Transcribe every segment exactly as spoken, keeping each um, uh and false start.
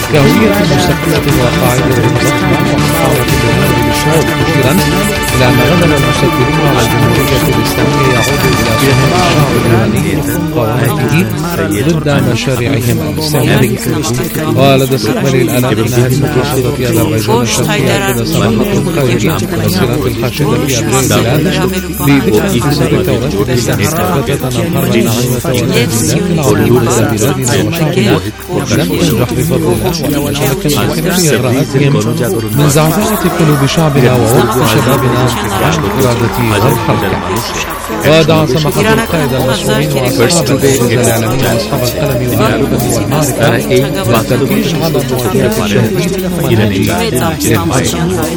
كهوية مستقلة وقاعدة ضخمة ومحاولة للنهوض بالشعوب، مشيرا إلى أن غلب المستكبرون على الجمهورية الإسلامية يعود إلى صنع الشعب الإيراني ومقاومته ضد مشاريعهم الاستعمارية. ولدى استقبال الآلاف من أهل محافظة أذربيجان الشرقية كذا سماحة الخارج والسيرات الحاشدة في أرجاء البلاد بذكرى انتصار الثورة الإسلامية فتاة الحرب الناعمة والانهزام العظيم على بلادنا وشعبنا لم تنجح بفضل الله ولكن في إغراءاتهم من زعزعة قلوب شعبنا ووقف شبابنا عن إرادة الحركة. ودعا سماحة القائد المسؤولين وأصحاب الجائزة الإعلامية وأصحاب القلم والعلم والمعرفة بالتركيز على مواجهة التهديد المنهجي للحياة.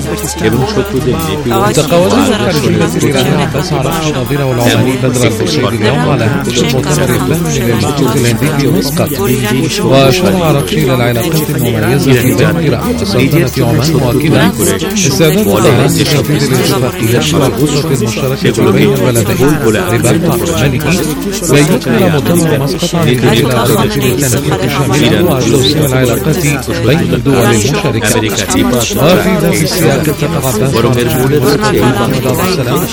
تقاوزت الخارجية الإيرانية عباس عرفش نظيره العماني بدر البوصيري اليوم على هامش المؤتمر الفني للمحيط الهندي في مسقط، وأشار عرفشي إلى العلاقات المميزة بين إيران وسلطنة عمان مؤكدا استعداد طهران لتنفيذ الاتفاقيات والخطة المشتركة بين البلدين لبلقاء الملكي، ويكمل مؤتمر مسقط عن الإلى سبيل التنفيذ الشاملة وتوسيع العلاقات بين الدول المشاركة. وفي ذات السياق اتفق عباس عرفشي السلام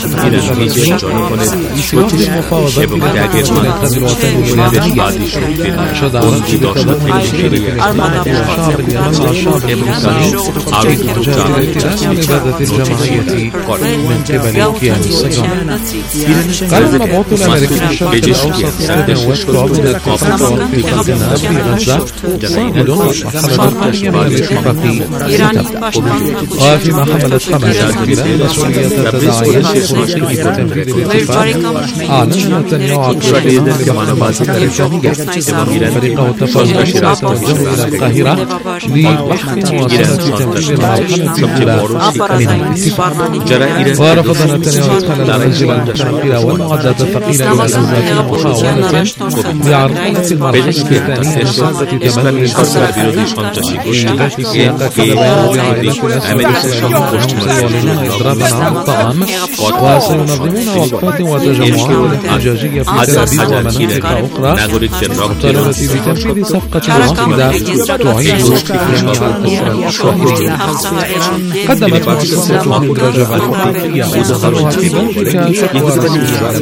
في المفاوضات التي تناقض الوطن الإيرانية. أشاد عرفشي بتضامن المشاركة وشعب اليمن مع الشعب الإنساني في مواجهة الاحتلال والإبادة الجماعية من قبل الكيان الصهيوني. قال المبعوث الأمريكي للشرق الأوسط ستيفن ويتكوف إن اتفاق وقف القناة في غزة صامد ومرحلة التشكيل الاتفاقي ستبدأ. وفيما حملت حماس إيران مسؤولية تداعيات خروجه تنفيذ الاتفاق، أعلن نتنياهو عقب المعلومات الأمريكية فريقه التفاوضي سيتوجه إلى القاهرة لبحث مواصلة تنفيذ المرحلة الأولى من الاتفاق. ورفض نتنياهو إدخال المنزل المتنكرة والمعدات الثقيلة إلى الأزمات محاولة لعرقلة المرحلة الثانية لمساعدة تمني الفساد في ذات السياق كذا بيان بعائلة الأسود سيعلنون إضرابا عن الطعام وسينظمون وقفات وتجمعات احتجاجية في تل أبيب ومناطق أخرى مطالبة بتنفيذ صفقة واحدة تعيد جميع الأسرى الإسرائيلية. قدمت مؤسسة هند رجب الحقيقية وظهرها في بلجيكا شكوى رسمية على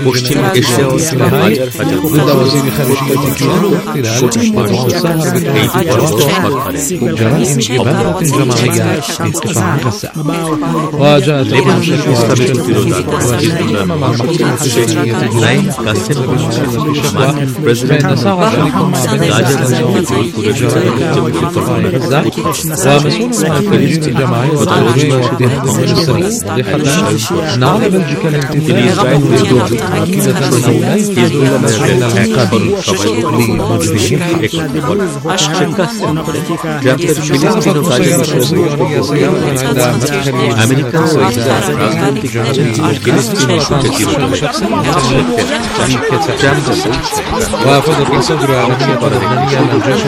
ضد وزير خارجية الكيان والاحتلال مدعو الساهر بتوقيت جرائم إبادة جماعية في قطاع غزة. وجاءت اليوم شكوى رسمية أمام المحكمة الجنائية الجنائية بأن ساعة شريك مع بني اليوم في جرائم الجو في قطاع غزة ومسؤول عن التنجيم الجماعي والتدريب والدهن المصري واضحة أن على بلجيكا الامتثال بالدول مؤكدة أنه لا يجوز مسؤول العقاب لمجرمي وافدت مصادر عالمية لبنانية أن الجيش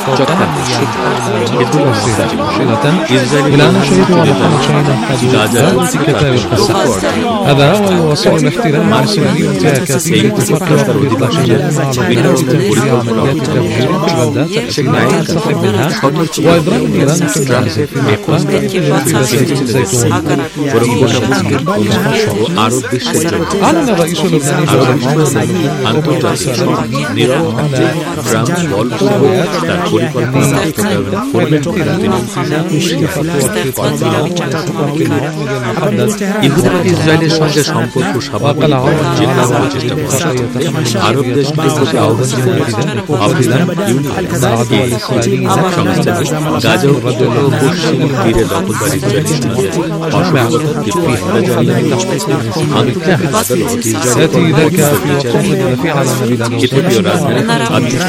إلى أن شهدوا على خمسين حدود في كتاب القصة. هذا هو يواصل الاحتلال الإسرائيلي انتهاكاته لاتفاق وقف الإطلاقية مع الغرب لتنفيذ عمليات تفجير في البلدات التي لا ينسحب منها وإضراب إيران في الغازة في الأقوام والاتجاه إلى زيت الزيتون. أعلن الرئيس اللبناني عبد الرحمن الغني رسالته على ট্রাম্প বলছে তার পরিকল্পনা বাস্তবায়ন করবেন ইহুদিরা ইসরায়েলের সঙ্গে সম্পর্ক স্বাভাবিক করার চেষ্টা করছে। আরব দেশগুলোর প্রতি আহ্বান জানিয়েছেন গাজা উপত্যকা ও পশ্চিম তীরে দখলদারি ইসরায়েলিদের অসংগত তীব্র হামলা জানিয়ে আন্তর্জাতিক আদালত ইসরায়েলের রাজধানী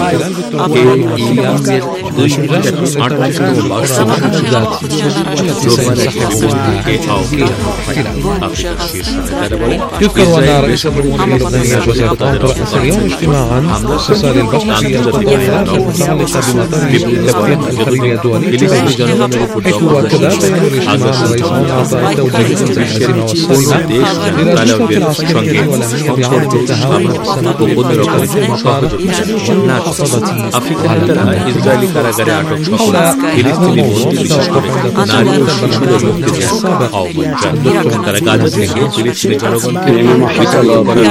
يذكر أن رئيس الجمهورية اللبنانية جوزيف طاهر رأس اليوم اجتماعا خصوصا للبحث في القضايا المتعلقة بمطار الاتفاقية الخارجية الدولية حيث أكد بيان الاجتماع الرئيس أعطى توجيهات العزيمة والصارمة إلى الشرطة العسكرية والأمنية بعدم التهاون والسماح بالمشاركة والمحافظة আফ্রিকার নেতারা ইসরায়েলি কারাগারে আটক সকল ফিলিস্তিনি বন্দী বিশেষ করে নারী ও শিশুদের মুক্তি দেওয়ার আহ্বান জানান। তারা গাজা থেকে ফিলিস্তিনি জনগণকে বিচার করার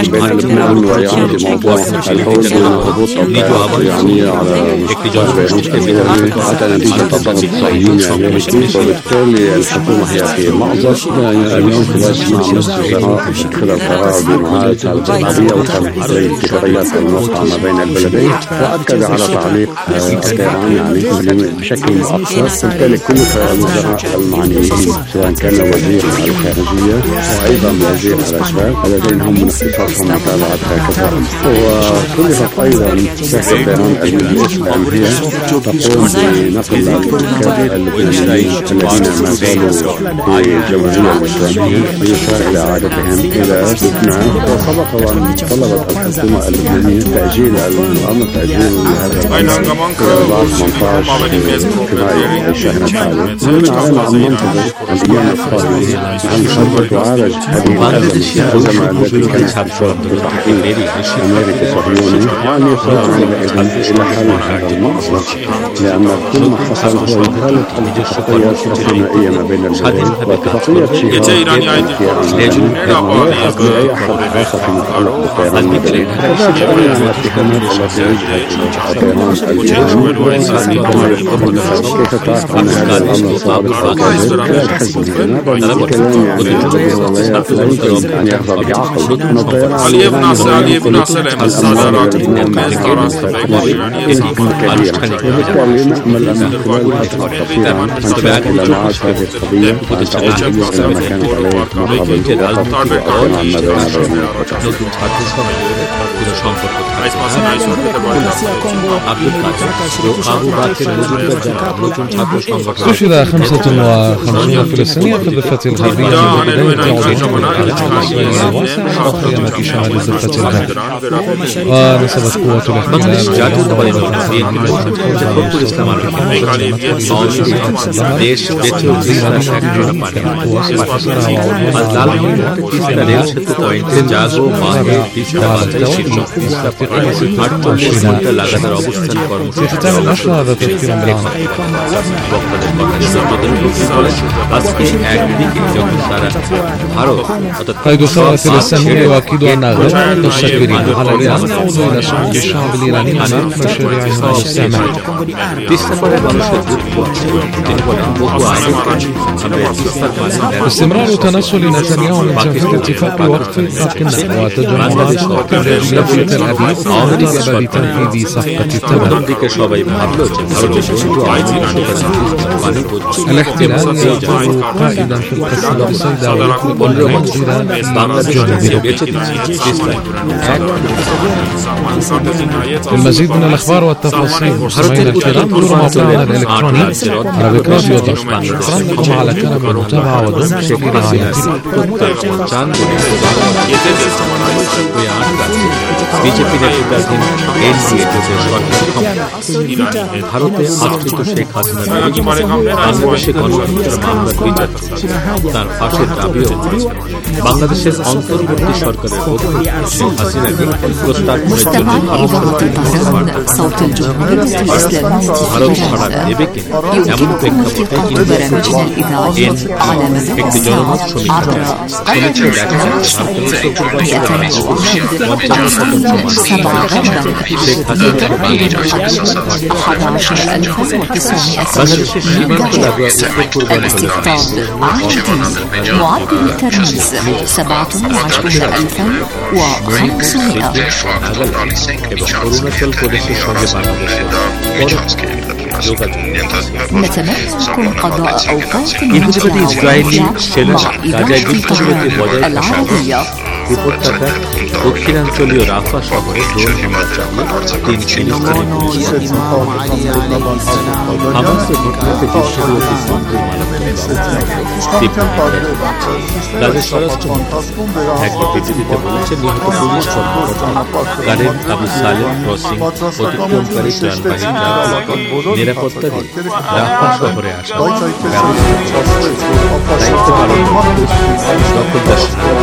নিজ আহ্বান একটি জনগোষ্ঠীকে حتى نتيجة الضغط الصهيوني الأمريكي، وبالتالي الحكومة هي في مأزق. اليوم تواجه مع مصر خلال قرار بمعاهدة العربية وفقا لاتفاقيات الموقعة ما بين البلدين، وأكد على تعليق طيران يعني بشكل مؤقت. بالتالي كل الوزراء المعنيين سواء كان وزير الخارجية وأيضا وزير الأسباب الذين هم من اختصاصهم متابعة هكذا. وكلفت أيضا شركة طيران المجلس الأمريكية تقوم بنقل الكادر اللبنانيين الذين ما زالوا في الجمهورية الإسلامية ويسار إلى إعادتهم إلى لبنان. وسبق وأن طلبت الحكومة اللبنانية تأجيل الأمر تأجيل هذا الأمر بعد ثمانية عشر فبراير الشهر الحالي. نحن علينا أن ننتظر الأيام القادمة عن حتى تعالج هذه الأزمة التي كانت بتحقيق أمريكا الصهيوني، وأن يصل إلى حل هذا المأزق، لأن كل ما حصل هو يخالف الاتفاقيات الثنائية ما بين البلدين واتفاقية شيكاغو لا يحق لأي أحد خاصة في متعلق بالطيران المدني. وذلك أيضا الاتهامات التي وجهت الطيران الجنوبي كما يقول كيف تعرف أن هذا الأمر صادق أو كاذب؟ لا الحزب هنا بل الكلام يعني لا يمكن أن يحظى بعقل أن الطيران الإيراني الصادرات من الطيران وبالتالي نأمل أن خلال الفترة القصيرة أن تشكل معاش هذه القضية وأن تعود إلى ما كانت عليه ما قبل وقد تتوقع عما بين البلدين. استشهد خمسة وخمسين فلسطينيا في الضفة الغربية من بداية عودتهم وسط قيامة شمال الضفة الغربية. ونسبت قوة লাগাতার অবস্থান কর্মসূচি হলো তথ্যের আজকে একদিকে যখন সারা ভারত قيد الثورة الإسلامية يؤكد أن غير المستكبرين على الإيران يعود إلى صمود الشعب الإيراني أمام مشاريعهم الاستعمارية. استمرار تنصل نتنياهو من تنفيذ اتفاق وقف إطلاق النار وتجمعات خارجية في تل أبيب مطالبة بتنفيذ صفقة التبادل. الاحتلال يعتبر قائدا في القصة بصيدا ويطلق المنزل المزيد من الأخبار والتفاصيل مستمعينا الكرام زوروا موقعنا الإلكتروني عربيك راديو دوت كوم. شكرا لكم على كرم المتابعة ودمتم في رعاية বিজেপি নেতৃত্বাধীন এনডিএ জোটের সরকার ভারতে আশ্রিত শেখ হাসিনা বাংলাদেশে গণহত্যার মামলার বিচার তার ফাঁসির দাবিও বাংলাদেশের অন্তর্বর্তী সরকারের পক্ষ শেখ হাসিনাকে প্রস্তাব করে ভারত ছাড়া দেবে কিনা এমন প্রেক্ষাপটে একটি জনমত সমীক্ষা সমীক্ষা দেখা বাংলাদেশের সীমান্ত লাগোয়া উত্তর পূর্বাঞ্চলে معدل الترميز سبعة وعشرون ألفا وخمسمائة. অরুণাচল প্রদেশের সঙ্গে বাংলাদেশের نتمنى قضاء أوقات ইহুদিবাদী ইসরায়েলি সেনা গাজায় যুদ্ধবিরতি বজায় রাখা উপত্যকা দক্ষিণাঞ্চলীয় রাফা শহরে ড্রোন হামলা চালিয়ে তিন ফিলিস্তিনি হামাসের ঘটনাতে বিশ্ববিরোধী বন্ধুর মালামাল তাদের স্বরাষ্ট্র একবার পৃথিবীতে বলেছেন নিহত পুলিশ কর্মকর্তা গার্ডেন আবু সালেম ক্রসিং অতিক্রমকারী ত্রাণবাহীরা নিরাপত্তা দিয়ে রাফা শহরে আসা দায়িত্ব পালন দখলদার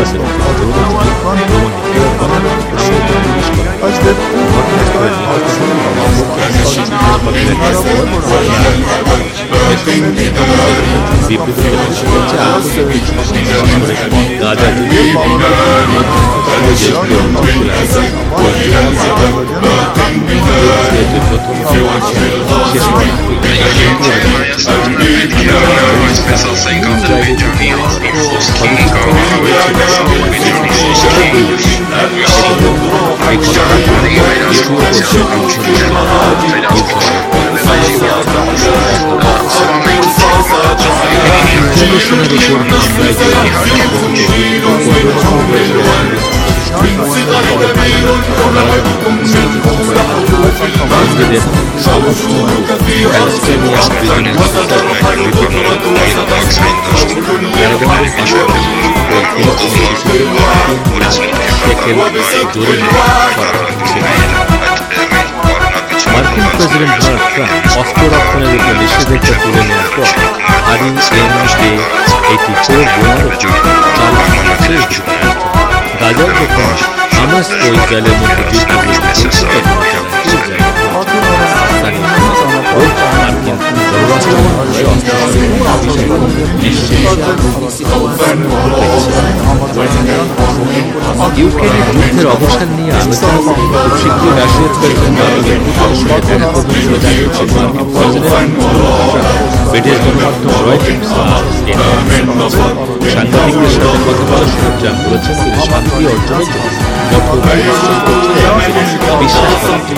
মার্কিন প্রেসিডেন্ট ডোনাল্ড ট্রাম্প অস্ত্র রপ্তানির উপর নিষেধাজ্ঞা তুলে নেওয়ার পর আইএন জে এইটি ফোর বোমার গাজার যখন হামাস ও ইসরায়েলের মধ্যে যুদ্ধ ইউক্রেনের যুদ্ধের অবসান নিয়ে আলোচনা করে শীঘ্রই রাশিয়ার প্রেসিডেন্ট ব্রিটিশ গণমাধ্যম রয়টার্স সাংবাদিকদের সাথে কথা বলার সময় ট্রাম্প বলেছেন তিনি শান্তি অর্জনের জন্য বিশ্বাস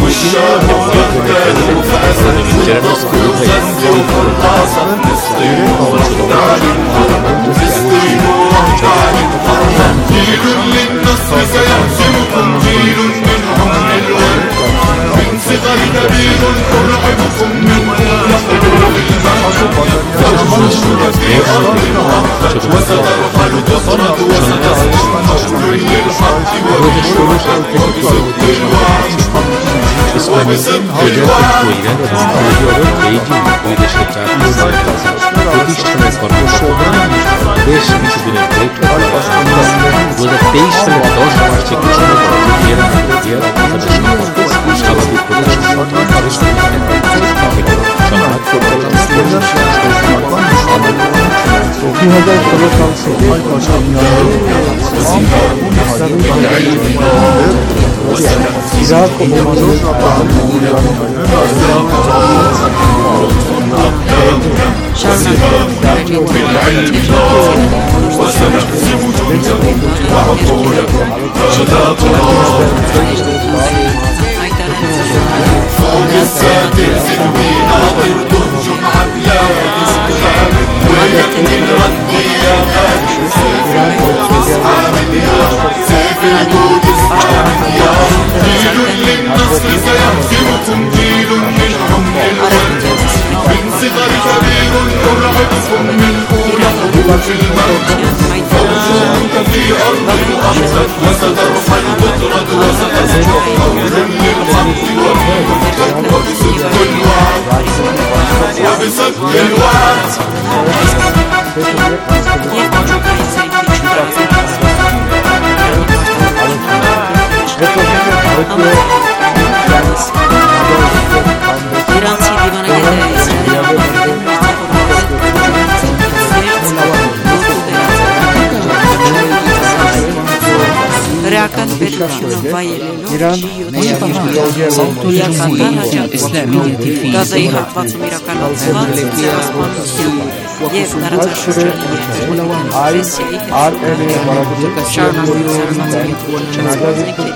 প্রতিষ্ঠানের কর্মকর্তারা বেশ কিছুদিনের বৈঠক দু হাজার তেইশ সালের দশ মার্চে ঘোষণা করা স্বাভাবিক দুই হাজার ষোলো সাল থেকে ইরাক ও Sautori Jumhuriyeti Islamiyeti fi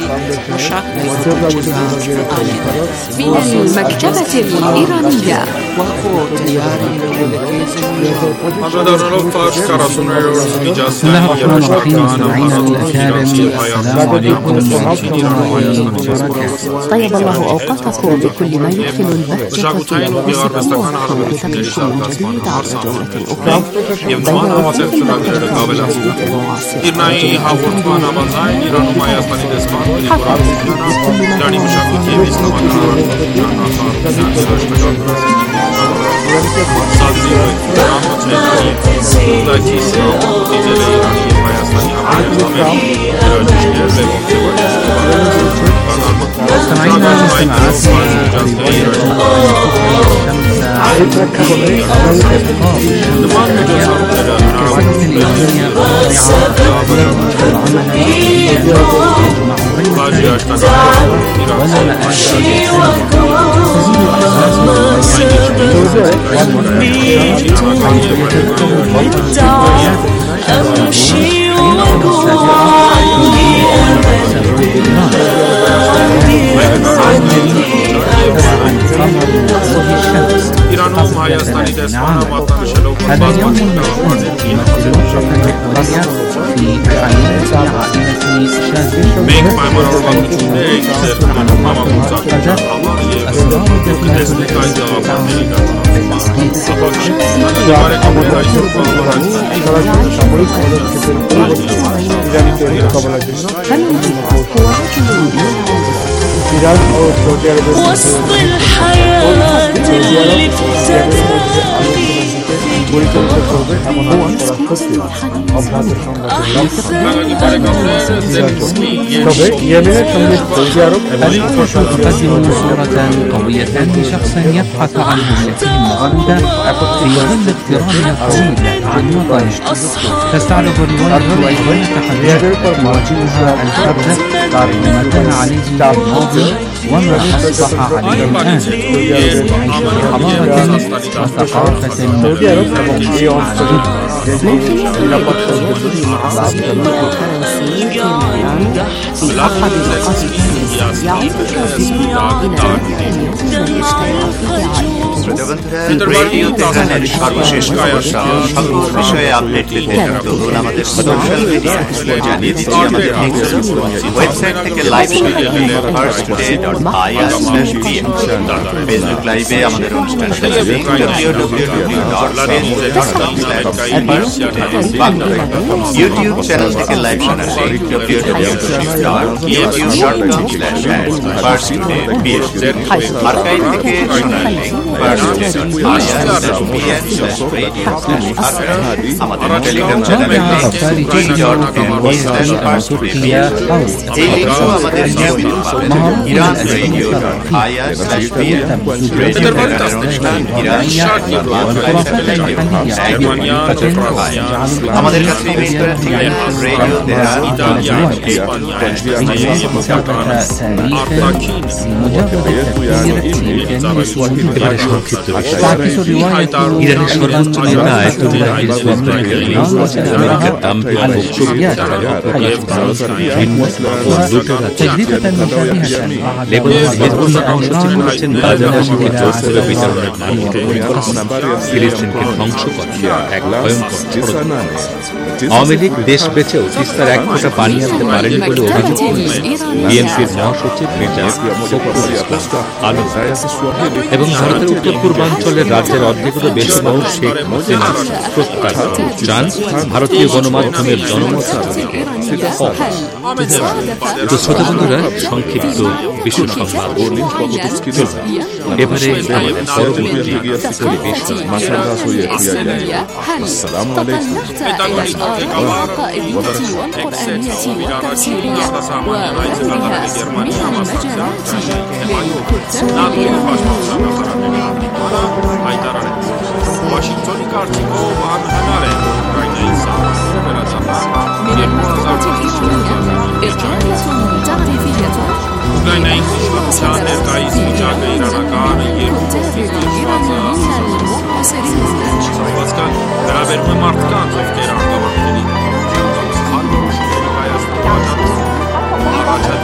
من المكتبة الإيرانية بسم الله الرحمن الرحيم. مستمعينا الأكارم، السلام عليكم ورحمة الله وبركاته. طيب الله أوقاتكم بكل ما يدخل البهجة في لباسكم وحملتكم من جديد على جولة أخرى بين ایرانی هاورتمان آمازای ایران و مایستانی دستمان ایران دانی مشاکوتی بیستمان ایران آسان داشتگان سازی و اقدامات ایرانی داکیسی دیجل ایرانی مایستانی آمازای ارادشگر به وقت باید مستمعينا ایران و مایستانی دستمان وطن شلو هذا اليوم المشهور في الأسرة المحورية في عائلة عائلة شاذلي Make my mother want to today said Mama Musa Amaliye Desni kaydı Amerika وسط الحياة اللي الأنفس تقدم صورة قوية لشخص يبحث عن هويته المغلوبة في ظل اقترابها الطويل عن وطنه. تستعرض الرواية أيضا التحديات التي يواجهها الفرد وما كان عليه في الماضي وما أصبح عليه الآن، يعيش في حضارة وثقافة مختلفة. Radio তেহরানের সর্বশেষ খবর সকল বিষয়ে আপডেট পেতে চলুন আমাদের সোশ্যাল মিডিয়া জানিয়ে দিচ্ছি আমাদের ওয়েবসাইট থেকে live Pars Today dot IR slash PM Facebook লাইভে আমাদের অনুষ্ঠান শুনবেন W W W dot Facebook dot com slash Pars Today Bangla. YouTube channel থেকে লাইভ শোনার W W W dot YouTube dot com slash Pars Today PM. Archive থেকে শোনার link Pars Today dot IR slash PM slash radio slash archive. আমাদের Telegram চ্যানেলের link T dot M slash Pars Today PM. এই লিংকও আমাদের নিয়মিত পাবেন Iran radio dot IR slash PM. Radio তেহরানের অনুষ্ঠান ইরান আমাদের কাছে ইমেল করার ঠিকানা রেডিও তেহরান ইরানের সর্বোচ্চ নেতা আয়াতুল্লাহ আমেরিকার দাম্ভিক লেবাননের হিজবুল্লাহ মহাসচিব বলেছেন গাজাবাসীকে জোরপূর্বক বিতরণের নামে ফিলিস্তিনকে ধ্বংস করা এক ভয়ঙ্কর ষড়যন্ত্র। আওয়ামী লীগ দেশ বেঁচেও তিস্তার এক ফোঁটা পানি আনতে পারেনি বলে অভিযোগ করেছেন বিএনপির মহাসচিব মির্জা ফখরুল ইসলাম আলম এবং ভারতের উত্তর পূর্বাঞ্চলের রাজ্যের অর্ধেকেরও বেশি মানুষ শেখ হাসিনা প্রত্যাখ্যান চান ভারতীয় গণমাধ্যমের জনমত থেকে। তো শ্রোতা বন্ধুরা, সংক্ষিপ্ত বিশ্ব সংবাদ এবারে পরবর্তী واشنطن کارتیکو با هم هماره رایده ایسان Ukrayna inşaatçılar erkayız mücadele İran'a yirmi Başkan beraber mi Mart'tan Türkiye'ye anlamaktadır.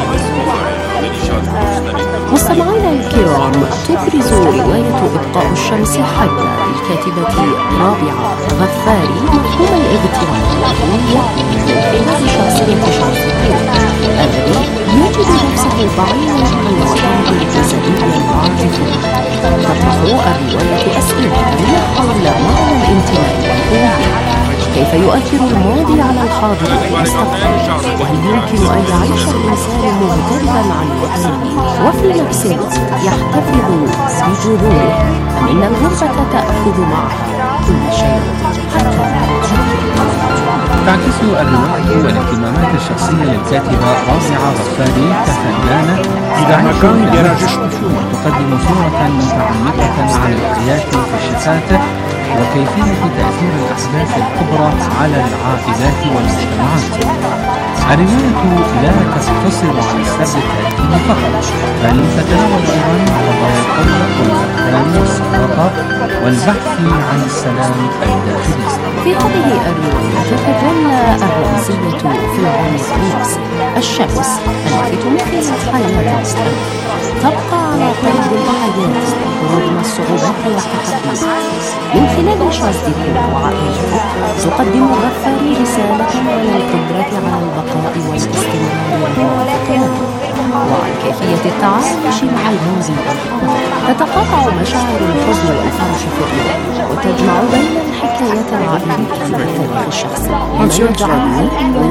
مستمعينا الكرام، تبرز رواية إبقاء الشعب الشمس حية للكاتبة رابعة غفاري مفهوم الاغتراب الهوية من خلال شخصية شخصية الذي يجد نفسه بعيدا عن وطنه الجسدي العاطفي. تطرح الرواية أسئلة حول معنى الانتماء والهوية. كيف يؤثر الماضي على الحاضر والمستقبل؟ وهل يمكن أن يعيش الإنسان مغتربا عن وطنه وفي نفس الوقت يحتفظ بجذوره، أم إن الغربة تأخذ معها كل شيء حتى تعكس الرواية والاهتمامات الشخصية للكاتبة رابعة غفاري كفنانة تعيش وتقدم صورة متعمقة عن الحياة واكتشافاته وكيفية تأثير الأحداث الكبرى على العائلات والمجتمعات. الرواية لا تقتصر على السرد التاريخي فقط، بل تتناول أيضا قضايا الحرية والفقدان والصداقة والبحث عن السلام الداخلي. في هذه الرواية تتجلى الرمزية في العنف النفسي. الشمس التي تمثل حياة الإسلام تبقى على قيد الحياة رغم الصعوبات والتحديات. من خلال شازديكو وعائلته تقدم غفاري رسالة عن القدرة على البقاء والاستمرار والموافقة وعن كيفية التعايش مع الماضي والحاضر. تتقاطع مشاعر الحزن والفرح في الرواية وتجمع بين الحكايات العائلية والتاريخ الشخصي لما يجعلها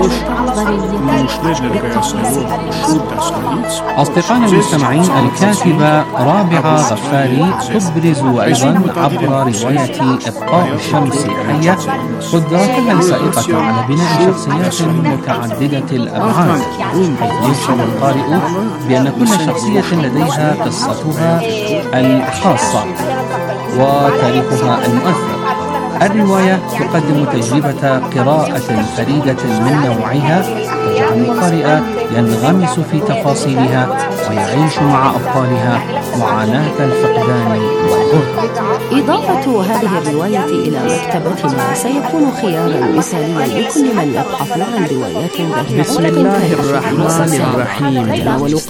أصدقائنا المستمعين، الكاتبة رابعة غفاري تبرز أيضا عبر رواية إبقاء الشمس حية قدرتها السائقة على بناء شخصيات متعددة الأبعاد، حيث يشعر القارئ بأن كل شخصية لديها قصتها الخاصة وتاريخها المؤثر. الرواية تقدم تجربة قراءة فريدة من نوعها تجعل القارئ ينغمس في تفاصيلها ويعيش مع أبطالها معاناة الفقدان والغربة. إضافة هذه الرواية إلى مكتبتنا سيكون خيارا مثاليا لكل من يبحث عن روايات ذات بسم الله الرحمن الرحيم.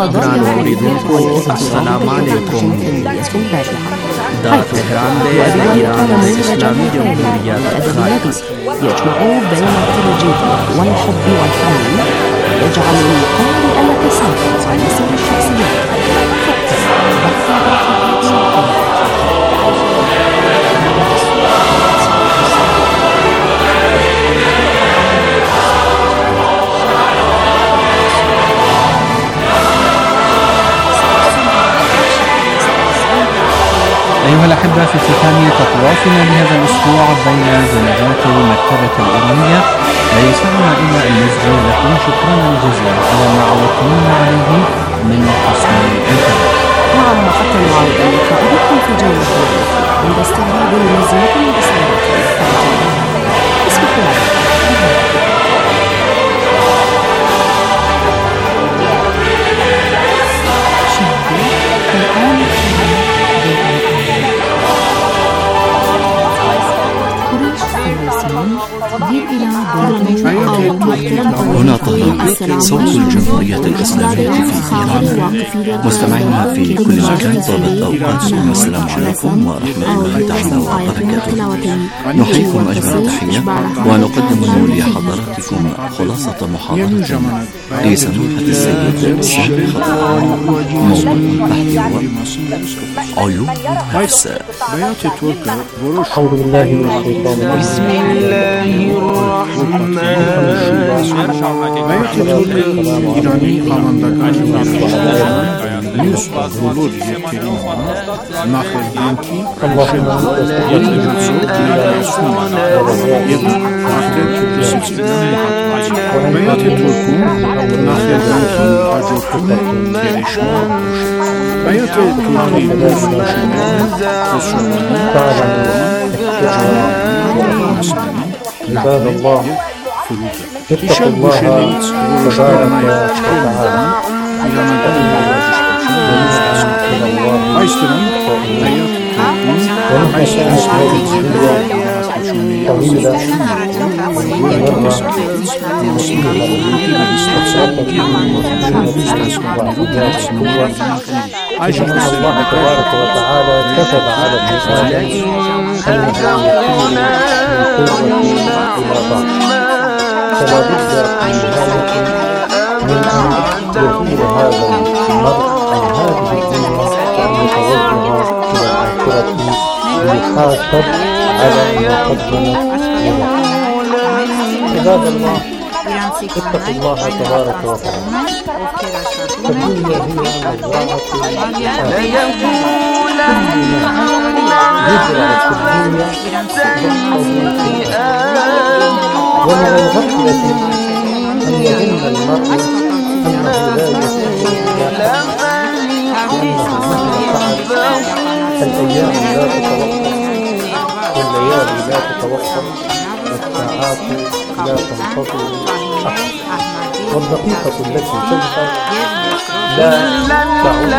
السلام عليكم. دار تهران إيران الإسلامي جمهورية الخارج يجمع بين التراجيديا والحب والفن ويجعل القارئ يتسابق على مسار الشخصيات. أيها الأحبة، في ختام تطوافنا لهذا الأسبوع بين جنبات المكتبة الإيرانية لا يسعنا إلا أن نزعل لكم شكرا جزيلا على ما عودتمونا عليه من حسن الانتباه. نعم، وحتى نعود اللقاء بكم في جولة عند استعراض المزيد من بصمات اسمحوا لي. هنا طهران، صوت الجمهورية الإسلامية في إيران. مستمعينا في كل مكان، طابت أوقاتكم، والسلام عليكم ورحمة الله تعالى وبركاته. نحييكم أجمل تحية ونقدم لحضراتكم خلاصة محاضرة لسماحة السيد السابق موضوع البحث هو عيوب النفس. أعوذ بالله من الشيطان الرجيم. بسم الله الرحمن İrani kanundaki yüz bulur yetkilinin naxırdanki yedi karakter kütlesinden muhatvaç. Beyat Turk'un naxırdanki hacokun gelişme olmuş. Beyat Turk'un müşüne عباد الله اتقوا الله تبارك وتعالى إن الله تبارك وتعالى كتب على الإنسان أن يكون من قوة إلى ضعف، فلا بد في نهاية من أن يزول هذا المرء عن هذه الدنيا وأن يتوجه إلى الآخرة ليحاسب على ما قدم له. عباد الله، اتقوا الله تبارك وتعالى، فالدنيا هي مزرعة الآخرة. يزرع في الدنيا ومن الغفلة أن يظن المرء أنه لا يستطيع لأنه مهما فعل الأيام لا تتوقف والليالي لا تتوقف والساعات لا تنقضي أحد، والدقيقة التي تذهب لا تعود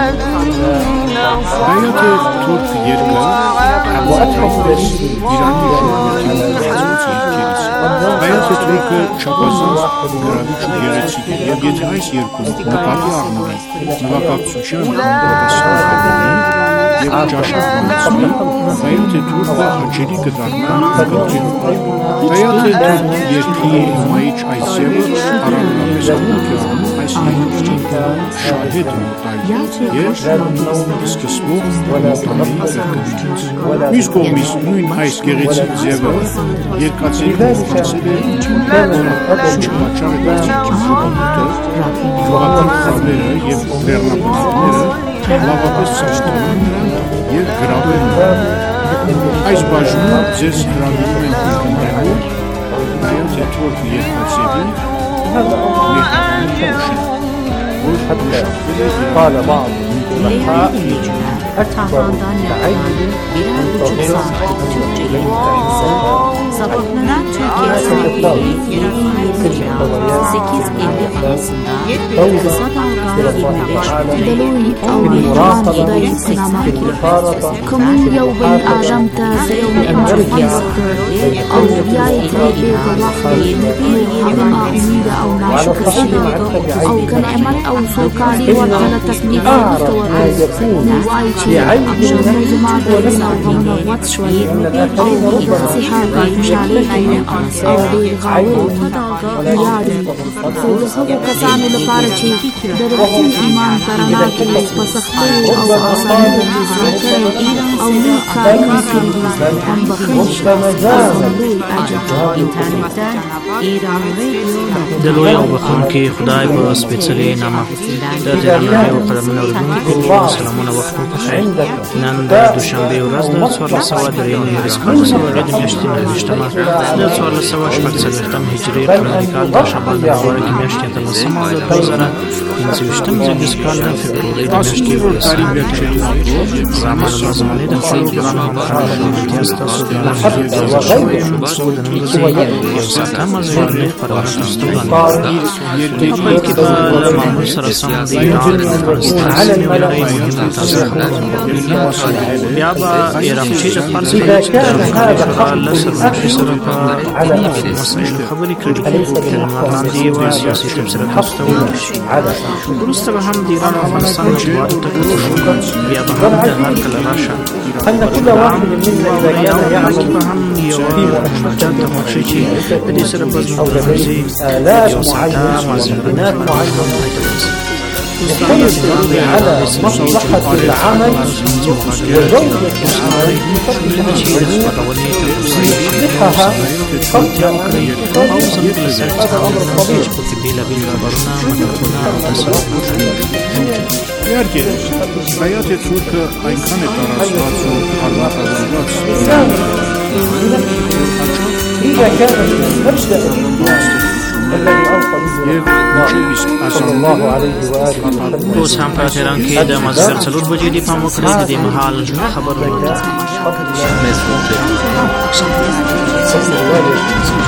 وأكثر دليل على Հայացը թուրքը չափազանց գրավիչ ու գեղեցիկ է, և եթե այս երկում նկատի առնվի նվագակցության համապատասխան և ճաշակ մանցնի, հայոց է թուրքը հաճելի կդառնա ընկրկելու։ Հայոց է թուրք երկրի մայիչ այս ձևը առանձնապես անկեղանում այս երկրի շահետ մոտայից և սկսվող մոտանի կրկնությունից։ Մյուս կողմից նույն այս գեղեցիկ ձևը երկացի Սել է չմաչար է դարձին կիվուղամուտը, գյուղական խավերը և բեռնապետները լավապես ծաշտանում նրան և գրավում նրան։ Այս բաժնում ձեզ հրավիրում են կրկնելու հայոց է թուրքը երկացևի ներկայանում قال بعض الفقهاء أكبر تعين من ظهير Sabahlara Türkiye sahili Yaralı sekiz elli arasında kısa dalga yirmi beş دلوي أو إدارة سنامة كم يوم أعجمت زيوم أمريكا أو بداية ربيع الوحيد عندما أريد أو نعشق الشيء أو كلمات أو سوكالي وكالة تسمية التوقف نوايتي أمشر مجمع دلسة واتشوي أو إنتصحاب مشاريع أو بغاوة ياري فرصة كسانو لفارتي درجة إيمان كرنا كي بسختي أو أصلا ذكر أو نكار كافري أم بخنش أصلي أجد إنترنت إيران دلوي أو بخون كي خداي بسبيتسلي نما داتنا يو قدمنا ورغون سلامون وقتو بخير نن د دوشنبه ورځ د څوارلس سوه درېیم هجري کال څلورم د میاشتې نوېشتمه د څوارلس سوه شپږ څلوېښتم هجري قمري کال د شعبان د مبارکې میاشتې اتلسمه او د دوه زره پنځه ویشتم زېږدیز کال د فبرورۍ د میاشتې یولسمه زمان لازمانې د خپلو ګرانو همکارانو ملګرتیا ستاسو د څو د نن ورځې یو ساعته مازدیګرنۍ خپرونه تاسو ته وړاندې په پیل کې به له معمول سره سم د ایران د افغانستان سیمې او نړۍ مهمه تازه خبرونه بیا به ایرانچی د فرض کوي چې د افغان له سرمنشي سره په مسایلو خبرې کړي تر وړاندې یوه سیاسي تبصره تاسو ته وړاندې شي وروسته به هم د ایران او افغانستان مطبوعاتو ته کتو بیا به هم د هر کله راشه أن كل واحد منا إذا كان يعمل في مؤسسات تخصصي چې د دې سره په ځای آلات معينة معينة يحرص على مصلحة العمل وجودة العمل يصلحها قبل أن يتصل الأمر الطبيعي. Իհարկե, հայոց է թուրքը այնքան է տարածված ու հարմարավորված, إذا كان مبدأ الذي أوصى به صلى الله عليه وآله وسلم اوس هم په تهران کې د مازدیګر څلور بجې د پام وکړئ د دې مهال خبرونه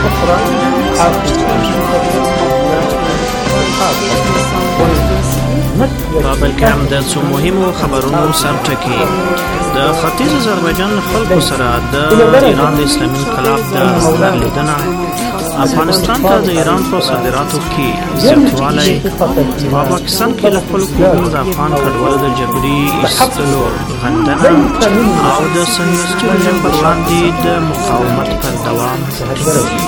قبل په بل کې هم د څو مهمو خبرونو سر ټکي د ختیځ آذربایجان خلکو سره د ایران د اسلامي انقلاب د لیدنه افغانستان ته د ایران په صادراتو کې زیاتوالی په پاکستان کې له خپلو کورونو د افغان کډوالو د جبري ایستلو غندنه او د صهیونیستي رژیم پر وړاندې د مقاومت پر دوام ټینګوي.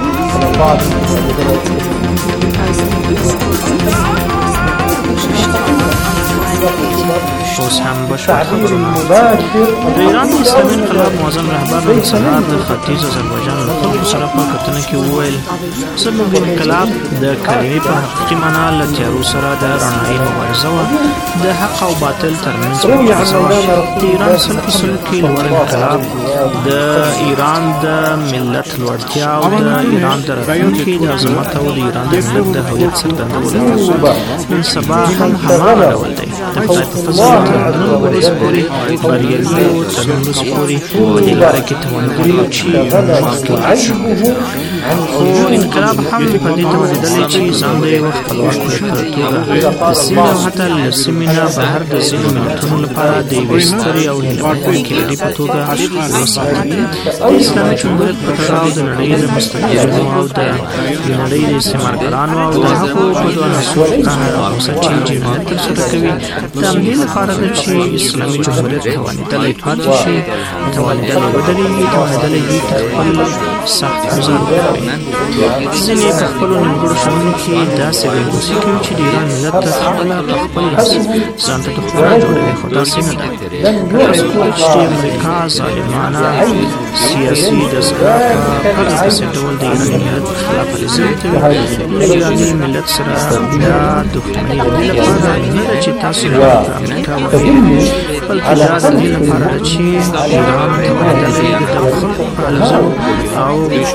اوس هم بشپړ خبرونه. د ایران د اسلامي انقلاب معظم رهبر نصرالله د ختیځ آذربایجان له خلکو سره په کتنه کې وویل زموږ انقلاب د کلمې په حقیقي معنا له تیارو سره د رڼایي مبارزه وه، د حق او باطل ترمنځ مبارزه وه. د ایران سل په سلو کې لوړ انقلاب د ایران د ملت لوړتیا او د ایران د راتلونکي د عظمت او د ایران د ملت د هویت څرګندولو نن سبا هم هماغه ډول دی. د خدای په فضل تر نن ورځ پورې بریالیو تر نن ورځ پورې په دې لاره کې توانګري چې مخکې شو، خو انقلاب هم په دې توانېدلی چې ځان د یوه خپلواک ملت په توګه د سیمې او حتی له سیمې نه بهر د ځینو ملتونو لپاره د یوې سترې او هیلهمنونکې لړۍ په توګه وساتي. د اسلامي جمهوریت په تړاو د نړۍ د مستعمرو او د نړۍ د استعمارګرانو او د هغو بدو عناصرو قهر او غوسه چې جمهوریت ترسره کوي د همدې لپاره ده چې اسلامي جمهوریت توانېدلی پاتې شي، توانېدلی ودرېږي، توانېدلی وي تر خپل سخت ګزار وکړي. ځینې په خپلو نیمګړو شعرونو کې داسې بېګوسي کوي چې د ایران ملت ته خپله په خپل لاس ځان ته دښمنان جوړوي، خو داسې نه ده. تاسو ګورئ چې د امریکا ظالمانه سیاسي دستګاه په پرله پسې ډول د ایراني ملت په خلاف علیزې کوي. له ایراني ملت سره بیا دښمني د دې لپاره نه ده چې تاسو یې په امریکا وهیلئ، بلکې دا د دې لپاره ده چې ایران توانېدلی د دغو خلکو په الزام او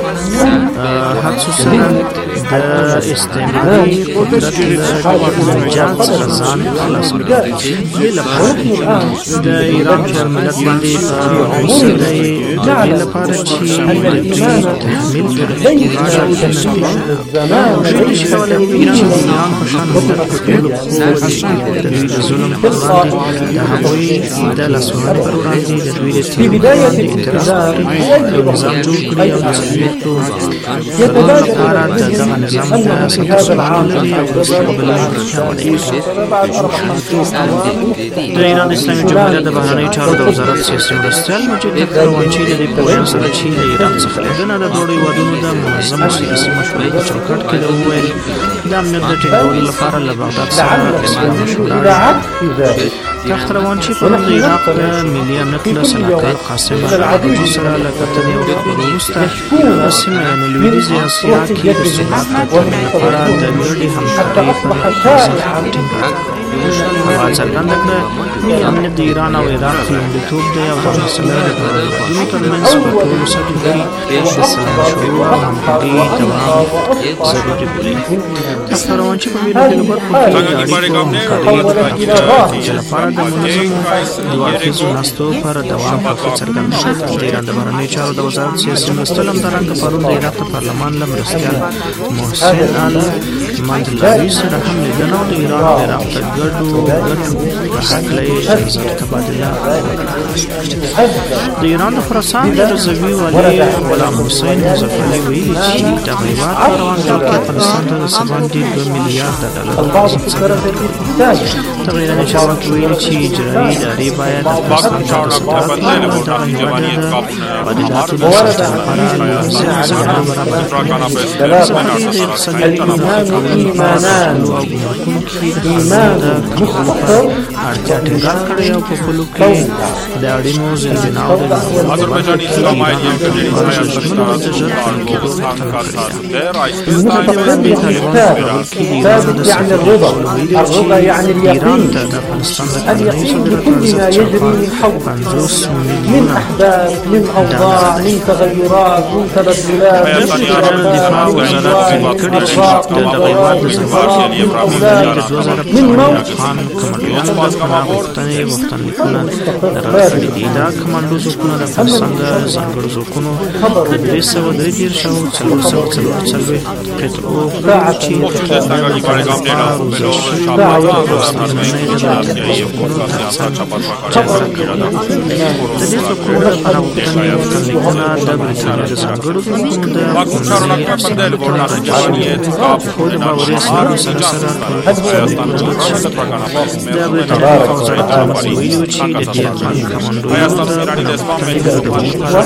هڅو سره د استعماري قدرت له نجات څخه ځان خلاص کړي. دې لپاره د ایران پر ملت باندې غوسه دی، د دې لپاره چې د دوی تحمیل کړي موږ شي کولی چې د ایران په شان ملت په ټولو پښو ودرېږي، د دوی د ظلم پر وړاندې، د هغوی د لاسوهنې پر وړاندې، د دوی د تېرو پر وړاندې اعتراض وکړي، یو نظام جوړ کړي او د څلوېښتو کلونو لپاره د دغه نظام د ساتلو صلاحیت لري او د مستقبلي پیاوړی کړي. د ایران د اسلامي جمهوریت د بهرنیو چارو د وزارت سیاسي مرستیال مجید تخروانچي د دې په وینا سره چې د ایران څخه لیدنه د دواړو هېوادونو د منظمو سیاسي مشورې په چوکاټ کې ده وویل د امنیت د ټینګولو لپاره له بغداد سره رسمي مشوره اړینه. تخروانچي پرون د عراق د ملي امنیت له سلاکار قاسم العبدي سره له کتنې او خبرو وروسته په سیمه یعنې لویدیځې اسیا کې د ثبات د تامین لپاره د ګډې همکارۍ پر اساس ټینګار هغه څرګنده کړه ملي امنیت د ایران او عراق لومړیتوب دی او دا مسله د دواړو هېوادونو ترمنځ په ټولو سطحو کې د سلا مشورو او همغږۍ دوام ضروري بولي. تخروانچي په وینا کې نوبت په کې د اړیکو همکارۍ د پراختیا لپاره د منظمو دوه اړخیزو ناستو پر دوام په څرګنده کړه. د ایران د بهرنیو چارو د وزارت سیاسي مرستیال همدارنګه پرون د عراق د پارلمان له مرستیال محسن المندلاوي سره هم لیدنه او د ایران او عراق د ګډو ګټو په هکله یې نظر تبادله وکړه. د ایران د خراسان د رضوي والي غلام حسین مظفرعلي ویلي چې دغه هېواد په روان کال کې افغانستان ته د څه باندې دوه میلیارده ډالرو بازار څرګند کړي. دغه ایراني چارواکي ویلي چې اجرایي ادارې باید افغانستان ته د صادراتو لپاره دغه هېواد د وارداتو د ساتنې لپاره لازم زمینه برابره کړي. صفحې د اقتصادي اړیکو او ګمرکونو کې د خلکو اړتیا ټینګار کړې او په خپلو کې د اړینو زیربناو د آذربایجانی اسلامی کمیونټي آیا ژر کېدو غوښتنه کړې ده. په دې باندې طالبان کې د ایران د الرضا يعني اليقين اليقين بكل ما يجري من حولنا من أحداث من أوضاع من تغيرات من تبدلات من موت کمانډویانو د پناه غوښتنې غوښتنلیکونه راغلي دي. دا کمانډو ځواکونه د افغانستان د ځانګړو ځواکونو د درې سوه درې دېرش او څلور سوه څلور څلوېښت قطعو چې د پروستارمنۍ د دولتي حقوقو ترڅنګ جګړه کړې ده. د دې ځواکونو لپاره غوښتنې غوښتنلیکونه د برېټانیا د ځانګړو ځواکونو د قومي افسرانو ته راجع شوي خو د باوري اسنادو سره سره د برېټانیا پوځي ادارو ویلي وو چې د دې افغان کمانډویانو د غوښتنې د ډوبولو په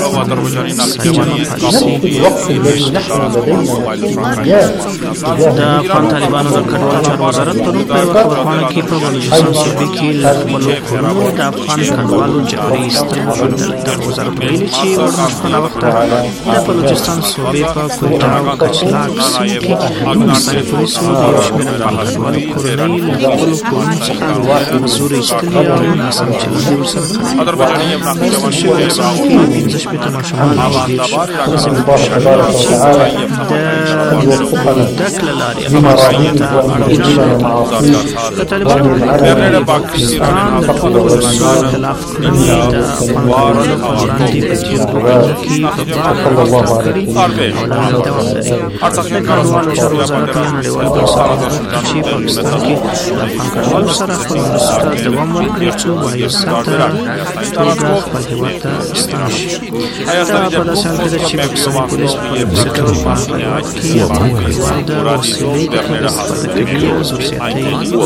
اړه د افغان طالبانو د کډوالو چارو وزارت پرون په یوه خبرپاڼه کې په بلوچستان صوبې کې له خپلو کورونو د افغان کډوالو جبري ایستل وښودل. دغه وزارت ویلي چې ورمخکې وخته د بلوچستان صوبې په کویټه او کچلاک سیمو کې پاکستاني پولیسو د یو شمېر افغان کډوالو کورنۍ له خپلو کورونو څخه په زور ایستلي او ناسم چلند یې ورسره کړی. ایستل شویو کسانو کې پنځه شپېته ماشومان او دېرش ښځې پکې شامل دي چې د زده کړې له لارې افغانستان ته اړول شوي. د طالبانو د پاکستان د ټولو ولسوالیو خلاف کړنې د افغان کډوالو په وړاندې په تېرو دوه کلونو کې په بار اثر کړي او لا هم دوام لري. د کډوالو چارو وزارت یا نړیوال بنسټونه غواړي چې پاکستان کې د افغان کډوالو سره خپل مرستو ته دوام ورکړي څو وایسا ته توګه خپل هېواد ته ستانه شي. دا په داسې حال کې ده چې پاکستاني پولیس په پولیسي ډول په هغه هېواد کې افغان کډوال د وسیلې په توګه استفاده کوي او زور زیاتی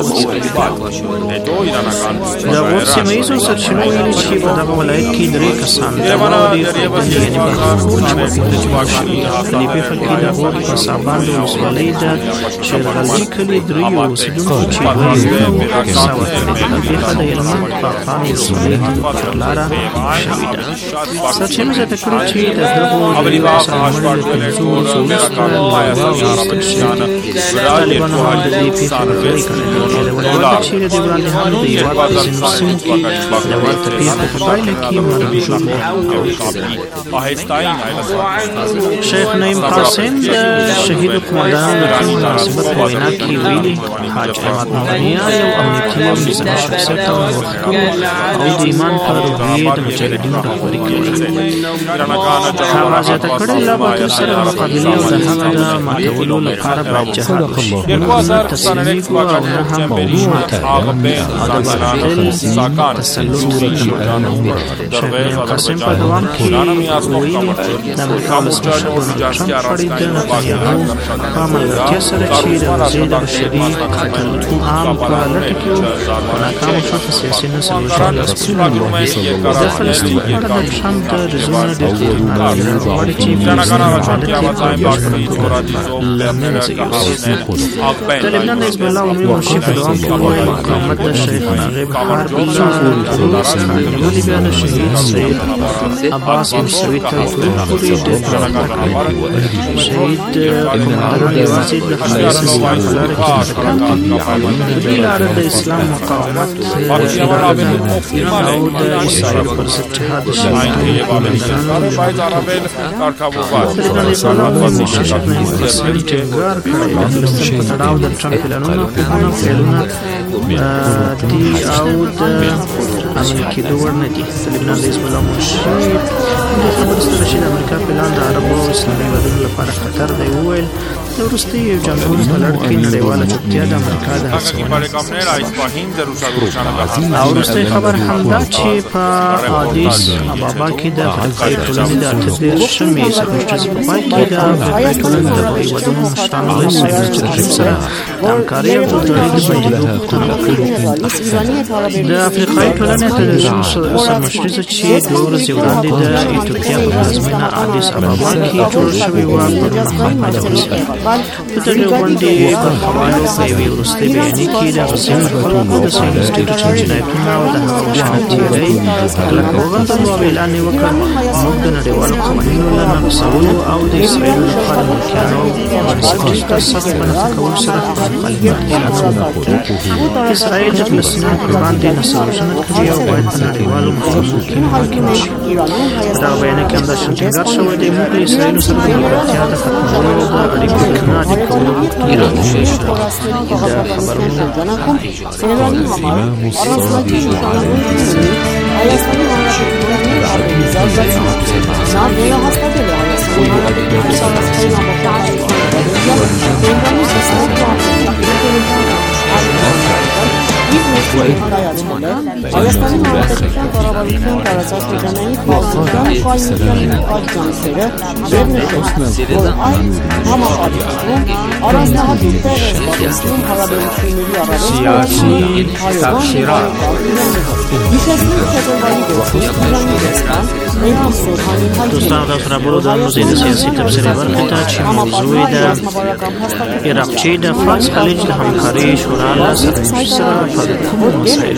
د غور سیمه ییزو سرچینو ویلي چې په دغه ولایت کې درې کسان د واورې ښودنې یعنې برخور چې ورپورته جوړ شوي. په دې پیښه کې د غور په سابان د ولسوالۍ د شیرغلجي کلي دریو اوسېدونکو چې دوه یې کیسه ورکړې ده. دا پیښه د هلمند په افغان ولسوالۍ کې پر لاره شوې ده. سرچینو زیاته کړې چې د دغو دریو کسانو مړي له پنځو ورځو وروسته له واورې ایستل شوي. طالبانو هم د دې پیښې غلطۍ کړې ده. یادونه ده چې د دې وړاندې هم د هېواد په ځینو سیمو کې د ورته پیښو په پایله کې مرګ شیخ نعیم قاسم د شهیدو قومندانانو د ټیم مناسبت په وینا کې ویلي حاج احمد مغنیه یو امنیتي او نظامي شخصیت او نوښتګرو او د ایمان په روحیې د مجاهدینو رهبري کوي. هغه زیاته کړې له باطل سره مقابلې او د هغه د ماتولو لپاره باید جهاد وشي. موږ نه تسلیمیږو او نه هم ماتوو او د باطل تسلط نه منو. شیخ نعیم قاسم په دوام کې ویلي د امریکا ولسمشر ډونالډ ټرمپ غړي د نتنیاهو په ملګرتیا سره چې د غزې د بشري قتل عام په لټه کې وو په ناکامه شو په سیاسي نسل وژنې د فلسطین په اړه د ټرمپ د رزونه ډېر خطرناک دي. غواړي چې فلسطین عادت یې په بشپړه توګه له منځه یوسي. د لبنان د حزب الله عمومي منشي په دوام کې وویل مقاومت د شیخ راغب حربي له ترور څخه نیولې بیا د شهید سید عباس موسوي تر ټولو پورې ډېر پرمختګ کړی. شهید قومندانان یوازې د خپل سیاسي په لاره کې حرکت کوي. دې لاره د اسلام مقاومت اراده ده او د اسرائیل پر ضد جهاد د شهید قومندانانو د حزب الله عمومي منشي شیخ نعیم قاسم ټینګار کړی د فلسطین په تړاو د ټرمپ پلانونه خوبونه فعلونه دي او د عملي کېدو وړ نه دي. د لبنان د حزب الله منشي د خبرې سره چې د امریکا پلان د عربو او اسلامي هېوادونو لپاره خطر دی وویل د وروستیو جنګونو په لړ کې نړیواله چوپتیا د امریکا د هڅونې او وروستی خبر هم دا چې په آدیس ابابا کې د افریقایي ټولنې د اته دېرشمې سرمشریزې په پای کې د افریقایي ټولنې د هېوادونو مشرانو د صهیونیست رژیم سره د همکارۍ او همکارۍ د بندېدو غوښتنه وکړه. د افریقایي ټولنې اته دېرشمه سرمشریزه چې دوه ورځې وړاندې د ایتوپیا په پلازمېنه آدیس ابابا کې جوړه شوې وه پرون ماښام پای ته ورسېده. په دغې غونډې برخوالو په یوې وروستۍ بیانیې کې د غزې خلکو د صهیونیستي رژیم جنایتونه او د هغه وژنه تیری کلکه وغندلو او اعلان یې وکړ موږ د نړیوالو قوانینو له نقضولو او د اسرائیلو لخوا د ملکیانو او بنسټیزو ته سخت په نفي کولو سره خپل مخالفت اعلانوي. اسرائیل د فلسطینیانو پر باندې نسل وژنه کوي او باید په نړیوالو محکمو کې محاکمه شي. په دغه بیانیه کې همداسې ټینګار شوی دی موږ له اسرائیلو سره د ملګرتیا د ختمولو او د اړیکو د نه عادي کولو غوښتنه کوو. د خبرونو Thank you. Շարունակություն տարածած միջանային խաղաղության կայունության նկատի ջանքերը եւ նշեցնում, որ այն համապատասխանում առանձնահատուկ տեղ է զբաղեցնում հարաբերությունների առավել հայոց Հիշեցնում փետրվարի վեցին Իրանական Մելիք Սորհանի Dostan разработал музей саясий тапсиревар китач мавзуи да иракчи да фарс халиж да хамкари шурала сармишсара фадкум масаил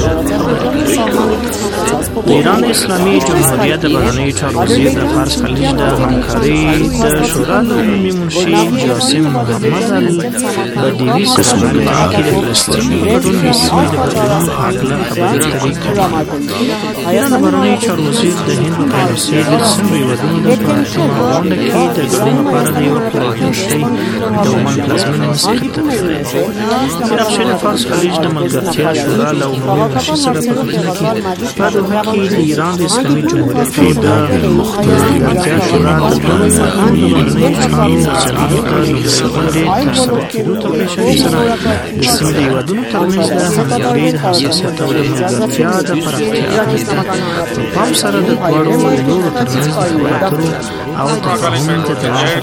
Иран ислами جمهوریت برانه چارگزی دا فارس خلیج دا همکاری دا شورای عمومی منشی جاسم محمد البدیوی سرانه باقی دا فلسطین بدون اسمی دا بدون حاکلا خبری طریق ایران برانه چارگزی دا هند قیمسی دا سنوی ودون دا پراتیم آوان دا کی دا گرون پارده و پلاهیم شی دا اومان پلازمین مسیخت تفره ایرقشی دا فارس خلیج دا ملگرتی شورای عمومی منشی سر پاکتنا کی بعد وحکی دا ایران دا اسلامی جمهوریت کی دا ملگرتی شورای دا برانه چارگزی زمین ترسره کیدو تبلیشنی سره دسیم دی ودونو ترمیز ده همیاری ده حساسیت و ده ملگرتیا ده پرختیا ده پام سره ده دوارو و دلو ترمیز ده خبرترو او تفاهم ده دوام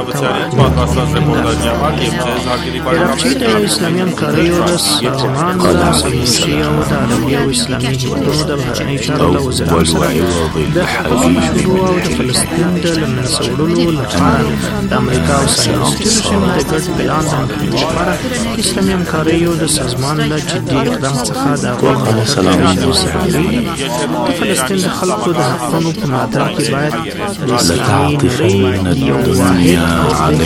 رفچی ده اسلامی همکاری و ده سازمان ده سلموشی و ده عربی و اسلامی ودونو ده بحرانی چارو ده وزران سره ده حقوق مشروع و ده فلسطین ده لمن سولولو لپاره ده امریکا و سایانستی رشیم ده گرد پلان ده همکاری لپاره اسلامی همکاری و د سازمان له جدي اقدام څخه د افغان سرحدي د فلسطین د خلکو د حقونو په ملاتړ کې باید د اسلامي نړۍ یو واحد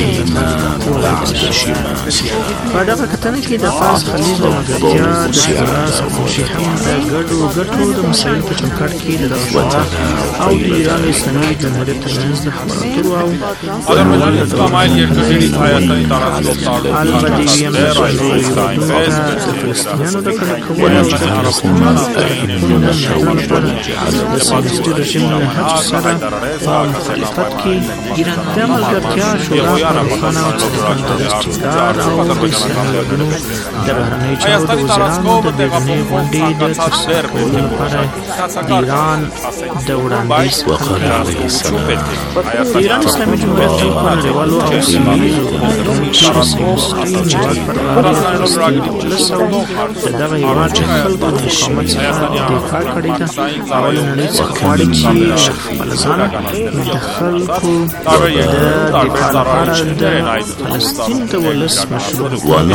په دغه کتنه کې د فارس خلیج د ملګرتیا د سیاست سرموشي هم د ګډو ګټو د مسایلو په چوکاټ کې د دغه او د ایران اسلامي جمهوریت ترمنځ د خبرو اترو او البدیوی هم فلسطینیانو د کډه کولو د سیاسي رژیم له هڅو سره په مخالفت کې د ملګرتیا شورا پرمخانه او څرګند استقرار او د اسلامي هېوادونو د بهرنیو چارو د وزیرانو د بیړنۍ غونډې د ترسره کولو لپاره د ایران د وړاندیز د ایران اسلامي جمهوریت په نړیوالو او سیمه ییزو غونډو کې د سیاسي نیواک پر وړاندې فلسطین د ولس او د دغه هېواد د خلکو د مقاومت څخه دفاع کړې ده او له نړۍ څخه غواړي چې خپل ځان د خلکو د دفاع لپاره د فلسطین د ولس مشروع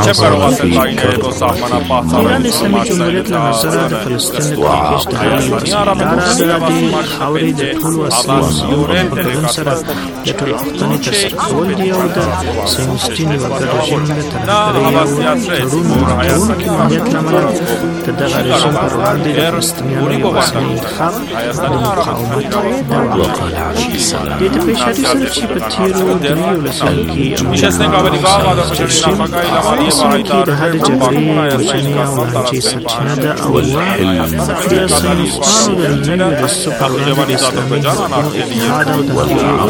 ایران اسلامي جمهوریت له نظره د فلسطین د کړکېچ د حل یوه سمداره د خاورې د ټولو اصلي مسؤلینو په ګډون سره د ټولپوښتنې ترسره کول دي او د صهیونیستي نیوکه رژیم د ترهګرۍ او تړون کوونکي ماهیت له امله د دغه رژیم پر وړاندې د فلسطینیانو یوازینی انتخاب د مقاومت دوام دې ته په اشارې سره چې په تېرو دریو لسیزو کې امریکا رژیم په سیمه کې د هرې جګړې وژنې او لانجې سرچینه ده او د صهیونیستانو د نویو دسیسو پر وړاندې د اسلامي حقونو اتحاد او د هغوی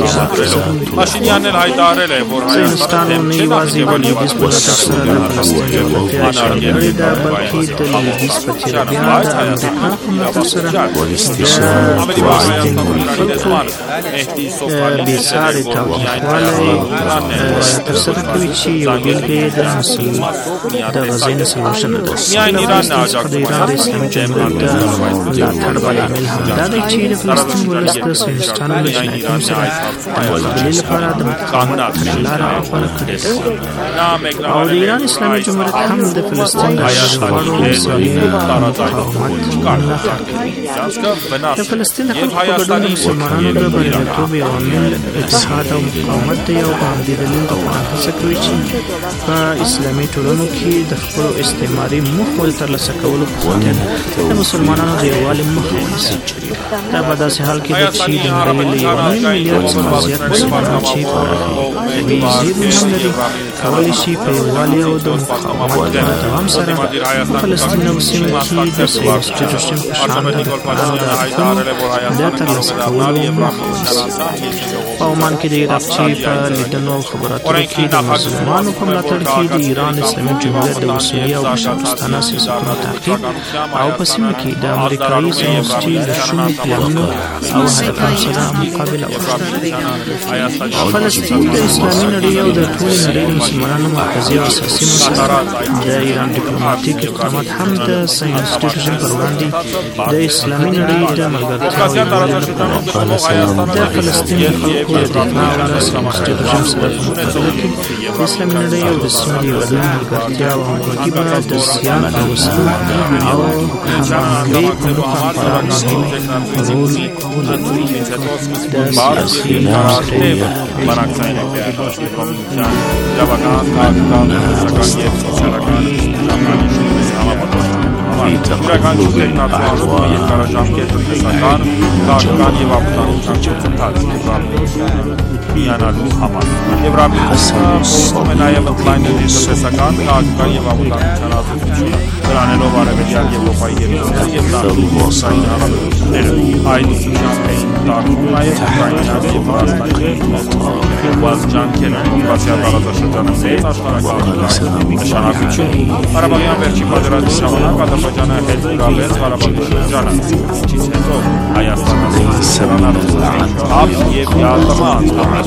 صهیونیستانو نه یوازې د لویدیځ په ملاتړ سره د فلسطین جغرافیه اشغال کړې ده بلکې د لویدیځ په څېر بیا د امریکا په ملاتړ سره د فلسطین خلکو بېساري تاوتریخوالی ترسره کوي چې یوه بېلګه یې د غزې نسل وژنه ده له فلسطین څخه د ایران د اسلامي جمهوریت د ملاتړ بل عامل همدا دی چې د فلسطین ولس د صهیونیستانو له جنایتونو سره د مقابلې لپاره د مقاومت لاره غوره کړې ده او د ایران اسلامي جمهوریت هم د فلسطین د غواړو مسایل مقاومت ملاتړ کوي د فلسطین د خلکو په ګډون د مسلمانانو د بریالیتوب یو عامل اتحاد او مقاومت دی او په همدې دلیل افغان هڅه کوي چې په اسلامي ټولنو کې د خپلو استعماري موخو د ترلاسه کولو په خاطر د مسلمانانو د یووالي مخه ونیسي دا په داسې حال کې ده چې د نړۍ له یو نیم میلیارد څخه زیات مسلمانان چې پراخې طبیعي زیرمې هم لري کولی شي په یووالي او د مقاومت په دوام سره په فلسطین او سیمه کې د سیاسي رژیم په شان د دفاع او د حقونو د د ترلاسه کولو مخه ونیسي. په عمان کې د عراقچي په لیدنو او خبرو اترو کې د مظلومانو په ملاتړ کې د ایران اسلامي جمهوریت د اصولي او بشردوستانه سیاستونو تعقیب او په سیمه کې د امریکایي ساینسټي له شومو پلانونو او هدفونو سره مقابله وکړه. فلسطین د اسلامي نړۍ او د ټولې نړۍ د مسلمانانو مرکزي او اساسي مسله د ایران ډیپلوماټیک اقدامات هم د ساینسټي رژیم پر وړاندې د اسلامي نړۍ د ملګرتیا او یووالي لپاره د فلسطین د خلکو د دفاع او د ساینسټي رژیم سره په مقابله کې د اسلامي نړۍ او د سیمې د یووالي ملګرتیا او همغږي به د زیان او وسلو او هماهنګۍ په موخه خورا مهم رول ولوبوي. د سیاسي في تقبل միանալու համար։ Եվրամիությունը նաև ընդլայնել իր տնտեսական, քաղաքական եւ ամուսնական ազդեցությունը, դրանելով արևելյան Եվրոպայի երկրները եւ տարբերային հարաբերությունները։ Այդ ուսումնասիրությունները տարվում նաև Ուկրաինայի եւ Ռուսաստանի ուղղված ջանքերը կոմպասիա տարածաշրջանում մեծ աշխարհակաղակական նշանակություն։ Ղարաբաղյան վերջին պատերազմի ժամանակ Ադրբեջանը հետ գրավեց Ղարաբաղի շրջանը, ինչից հետո Հայաստանը Ավ եւ Յալտաման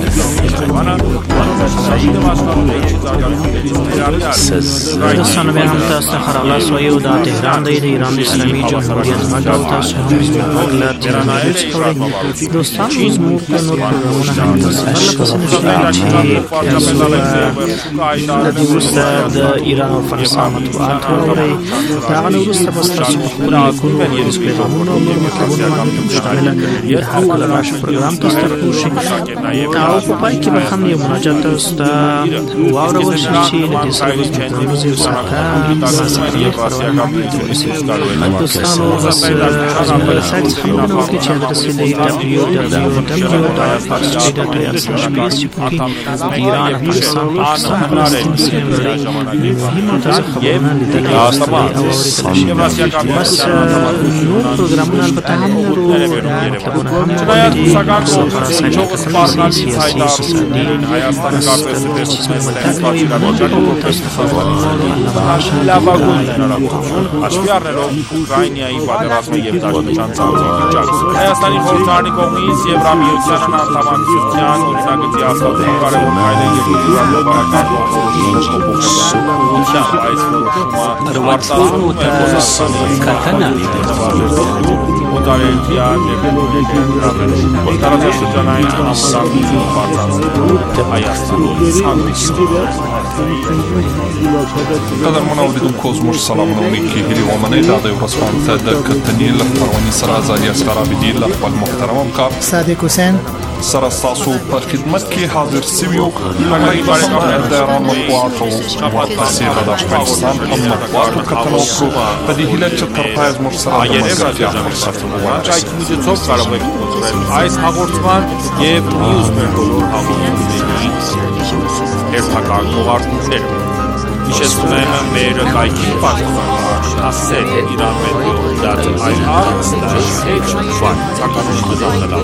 دوستان به هم تاسو خلاص و یو د تهران د ایران اسلامي جمهوریت مګاو تاسو هم مګلات جرانایت خبرې دوستان زموږ په نور پروګرامونه هم تاسو د دوستا د ایران او فرانسې مطبوعات اوري دا غو وروسته په تاسو په خپل کوم یو پیغامونه او مطلبونه باندې مشتمل یو حق راش پروګرام تاسو ته پوښي او په پای کې به هم یو مناجات تاسو ته واورول شي چې د دې سره د موضوع سره مسئله پرونه دوستانو بس خپل سایت خپلونه وکړي چې ادرس یې دبلیو دبلیو دبلیو ډاټ فارسی ډاټ آی سلیش پی اس چې په ایران افغانستان پاکستان فلسطین سیمه مهمه تاسو خبرونه لیدل او بس نو پروګرامونه البته هم ورو مطلبونه هم Աշվիառներով Ուկրաինայի պատերազմի և դաշնության ծանրի վիճակ։ Հայաստանի խորհրդարանի կողմից Եվրամիության անդամակցության օրինագծի հաստատումը կարևոր քայլ է երկրի ռազմավարական փոփոխության այս որոշումը արտահայտում է Օտարերկրյա ներդրումների գրավելու տարածաշրջանային ամսագրություն բարձրացնելու Հայաստանում Kadar manauridu Kozmos Salamonovniki Hiliwamane Dada Eurosfan Tada Katanil Farwani Sarazali Askarabidi Lafbal Muhtaramam Ka Sadiq Hussain Sarastasu پر خدمت کې حاضر سویو هغه برکت د رام مطبوعاتو مؤسسې د افغانستان په مطبوعاتو کتنو په دې هیله چې تر پایز مرسله այերևս միջոցով կարող եք կոտրել այս հաղորդման եւ մյուս մեր բոլոր հաղորդումների հերթական ուղարկումները Հիշեցնում եմ մեր կայքի պատվիրակություն հասել iranmedia.ir slash h one ցանկանում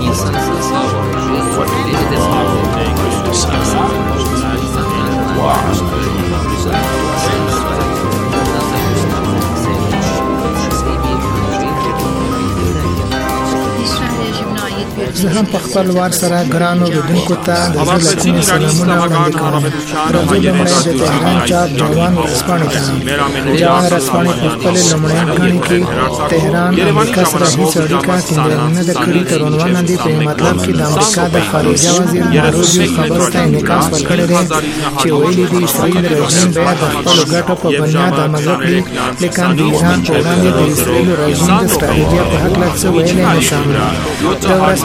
زه هم په خپل وار سره ګرانو لیدونکو ته د زړه کومې سلامونه وړاندې کوم. راځئ لومړی د تهران چاپ جوان ورځپاڼې ته. جوان ورځپاڼې په خپلې لومړۍ ګڼې کې تهران امریکا سره هېڅ اړیکه ټینګه نه ده کړې تر عنوان لاندې په مطلب کې د امریکا د خارجه وزیر ماروجو خبرو ته انعکاس ورکړی دی چې ویلي دي اسرائیل رژیم باید د خپلو ګټو په بنیاد عمل وکړي لیکن د ایران په وړاندې د اسرائیل رژیم د ستراتیژۍ په هکله څه ویلی نه شم. د ورځپاڼې په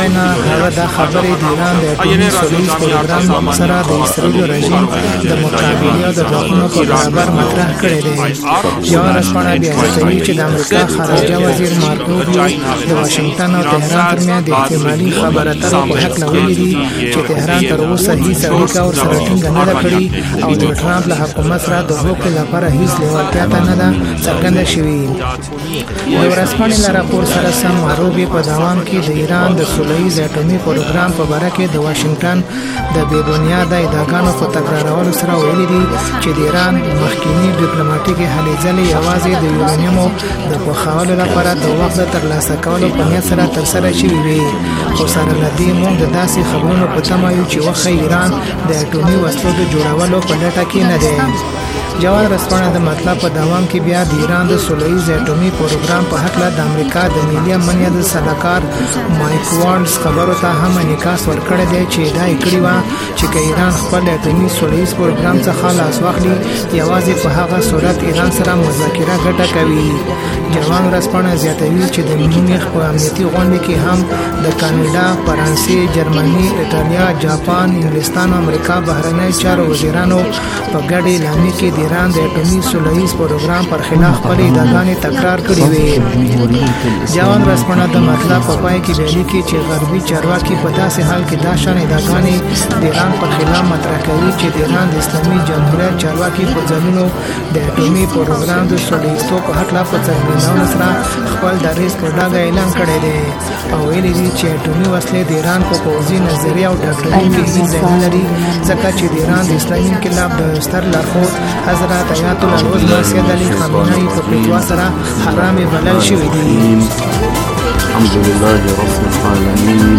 وینا هغه دا خبرې د ایران د اټومي سولویز پروګرام سره د اسرائیلو رژیم د مقابلې او د ځواکونو په برابر مطرح کړی دی. یوه ورځپاڼه بیا زیاتوي چې د امریکا خارجه وزیر مارک روبیو د واشنګټن او تهران ترمنځ د احتمالي خبرو اترو په هکله ویلي دي چې تهران تر اوسه هیڅ اړیکه ورسره ټینګه نه ده کړې او د ټرمپ له حکومت سره د هوکړې لپاره هیڅ لیوالتیا ته نه ده څرګنده شوې. د ورځپاڼې له راپور سره سم روبیو په دوام کې د ایران د سولهییز اټومي پروګرام په باره کې د واشنګټن د بې بنیاده ادعاګانو په تکرارولو سره ویلي دي چې د ایران مخکینی ډیپلوماټیکې هلې ځلې یوازې د یورانیمو د پوښولو لپاره د وخت د ترلاسه کولو په نیت سره ترسره شوي وي. خو سره له دې موږ د داسې خبرونو په تمه یو چې وخت ایران د اټومي وسلو د جوړولو په لټه کې نه دی. جوان ورځپاڼه د مطلب په دوام کې بیا د ایران د سولهییز اټومي پروګرام په هکله د امریکا د ملي امنیت د سلاکار مایک وانز خبرو ته هم انعکاس ورکړی دی چې ادعا یې کړې وه چې که ایران خپل اټومي سولهییز پروګرام څخه لاس واخلي یوازې په هغه صورت ایران سره مذاکره ګټه کوي. جوان ورځپاڼه زیاتوي چې د میونخ په امنیتي غونډه کې هم د کاناډا، فرانسې، جرمني، ایټالیا، جاپان، انګلستان او امریکا بهرنی چارو وزیرانو په ګډ اعلامیه کې د ایران د اټومي سولهییز پروګرام پر خلاف خپلې ادعاګانې تکرار کړې وې. جوان ورځپاڼه د مطلب په پای کې ویلي کې چې غربي چارواکي په داسې حال کې دا شان ادعاګانې د ایران پر خلاف مطرح کوي چې د ایران د اسلامي جمهوریت چارواکي په ځایونو د اټومي پروګرام د سولهییزتوب په هکله په څرګندونو سره خپل دریځ په ډاګه اعلان کړی دی او ویلي دي چې اټومي وسلې د ایران په پوځي نظریه او ډاکټرۍ کې هیڅ ځای نه لري ځکه چې د ایران د اسلامي انقلاب د ستر لارښود حضرت آیت الله العظمى سید علی خامنه‌ای په فتوا سره حرام بلل شوی دی. الحمد لله رب العالمين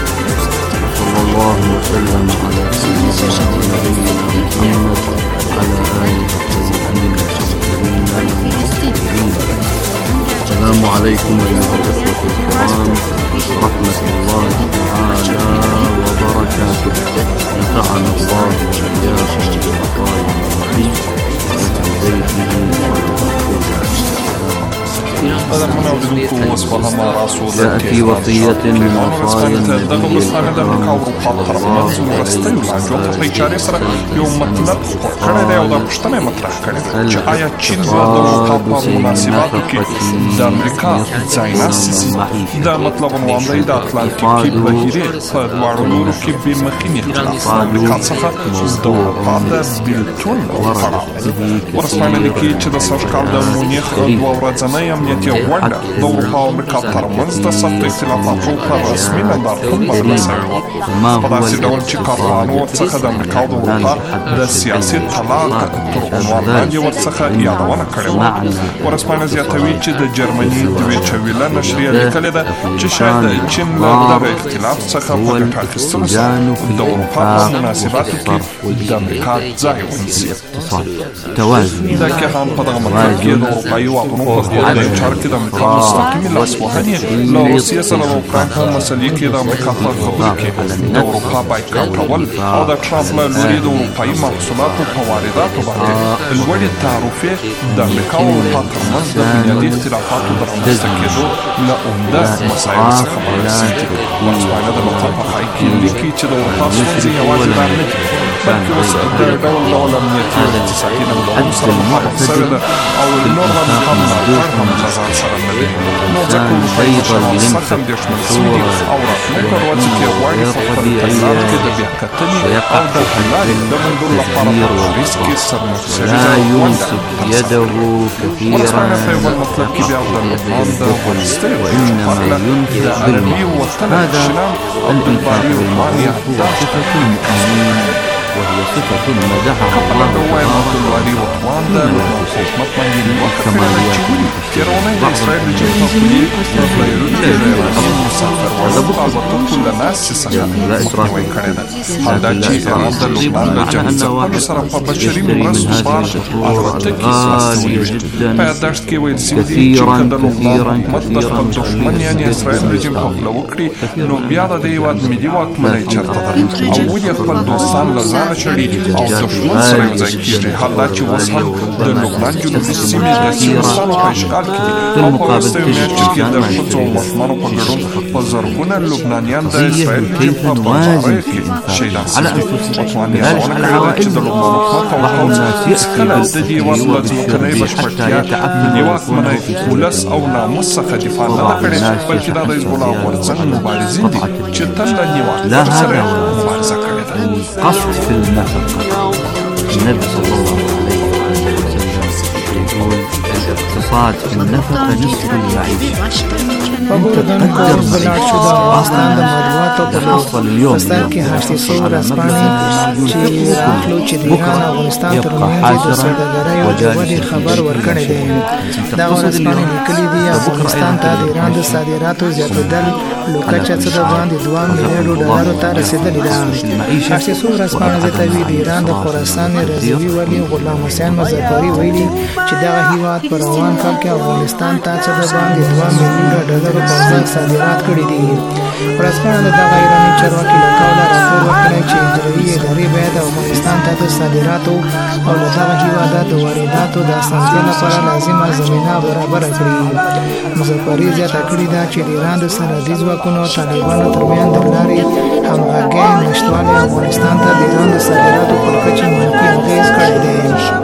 صلى الله وسلم على سيدنا ونبينا محمد وعلى آله الطيبين الطاهرين. السلام عليكم أيها الأخوة الكرام ورحمة الله تعالى وبركاته. نفعنا الله وإياكم بالعطايا والرحيم جاء في وصية من وصايا النبي الأكرم صلى الله عليه وسلم یو مطلب کړی دی او دا پوښتنه مطرح کړې ده چې آیا چین به د اروپا په مناسباتو کې د امریکا ځای ناستي. دا مطلب عنوان دی د اتلانتیکي بهیرې په دواړو لورو کې بې مخینې اختلاف د امریکا څخه د اروپا د بېلتون پړاو. ورځپاڼه لیکي چې د سږ کال د مونیخ دوه ورځنۍ امنیتي غونډه د اروپا او امریکا ترمنځ د سختو اختلافاتو په رسمي نندارتون بدله شوې وه. په داسې ډول چې کاروانو ورڅخه د امریکا او د اروپا د سیاسي طلاق تر عنوان لاندې ورڅخه یادونه کړې وه. ورځپاڼه زیاتوي چې د جرمني دویچه ویله نشریه لیکلې ده چې شاید د چین له دغه اختلاف څخه په ګټه اخیستلو سره د اروپا په مناسباتو کې د امریکا ځای ونیسي. دا کیهان په دغه مطلب کې د اروپایي واکونو په خپلو چارو کې د امریکا مستقیمې لاسوهنې له روسیې سره د اوکراین په مسلې کې د امریکا په خبرو کې د اروپا بایکاټول او د ټرمپ له لوري د اروپایي محصولاتو په وارداتو باندې لوړې تعرفې د امریکا او اروپا ترمنځ د بنیادي اختلافاتو د رامنځته کېدو له عمده مسایلو څخه بررسي. ورځپاڼه د مطلب په پای کې لیکي چې د اروپا ستونزې یوازې دا نه دي بلکې اوس د ډول ډول امنیتي او اقتصادي ننګونو سره مخامخ شوې ده او نور هم هم ناکار هم جزا سره نه دي. نو ځکه اروپایي مشران سخت اندېښمن شوي دي او راتلونکو ورځو کې غواړي په خپل کړنلارو کې د بیاکتنې او د حل لارې د موندلو لپاره په پاریس کې سرمسریزه غونډه ترسره کړي. ورځپاڼه په یو بل مطلب کې بیا د لبنان د ولستري ویل په هکله د عربي وطن شیلان عبدالباري عثمان یهداش وهي صفة مدحها الله عبدالباري عثمان د لبنان حکومت باندې نیوکه کړې ده چې تېرونی د اسرائیل رژیم په پولي په بیروت کې د ایران مسافر وړلو الوتکو له ناستې څخه مخنیوی کړی ده. حال دا چې ایران د لبنان له جنګي ځپلو سره په بشري مرستو بار الوتکې استولې وې. په یادداشت کې ویل شوي دي چې که د لبنان حکومت د خپل دښمن یعنې اسرائیل رژیم حمله وکړي نو بیا د دې هېواد ملي واکمنۍ چېرته ده او ولې خپل دوستان له ځان میانه چړي او دښمن سره یو ځای کېږي. حالات چې اوس هم د لبنان جنوبي سیمې د سیستانو په اشغال کې دي او په وروستیو میاشتو کې د ښځو او ماشومانو په ګډون په زرګونه لبنانیان د اسرائیل په بمباریو کې شهیدان شوي. متوانیان ونکړل چې د لبنان حکومت او پوځ هېڅکله د دې هېواد له ځمکنۍ بشپړتیا د دې واکمنۍ ولس او ناموس څخه دفاع نه ده کړې، بلکې دا د حزب الله غورځنګ مبارزین دي چې تل له نیواک سره مبارزه کړې ده. قصد في النفقة النبي صلى الله عليه وسلم يقول الاقتصاد في النفقة نصف المعيشة. تقدر افغانستان د مطبوعاتو په لور پستان کې هشتي سو رسپانې چې پخلو چې د ایران او افغانستان ترمنځ د سوداګرۍ او د ودې خبر ورکړی دی. دغه رسپانې لیکلي دي افغانستان ته د ایران د صادراتو زیاتېدل لوکچه څه د باندې دوه میلیارډ ډالرو ته رسېدلې ده. هشتي سو رسپانې زیاتوي د ایران د خراسان رضوي ولي غلام حسین مظفري ویلي چې دغه هیواد په روان کال کې افغانستان ته څه د باندې دوه میلیارډ ډالرو بازار صادرات کړي دي. ورځپاڼه د دغه ایراني چارواکي له قوله راپور ورکړی چې اجرایي ادارې باید افغانستان ته د صادراتو او له دغه هېواده د وارداتو د اسانتیا لپاره لازمه زمینه برابره کړي. مظفري زیاته کړې ده چې د ایران د سرحدي ځواکونو او طالبانو ترمنځ د لارې همغږۍ نشتوالی افغانستان ته د ایران د صادراتو پر کچې منفي اغېز کړی دی.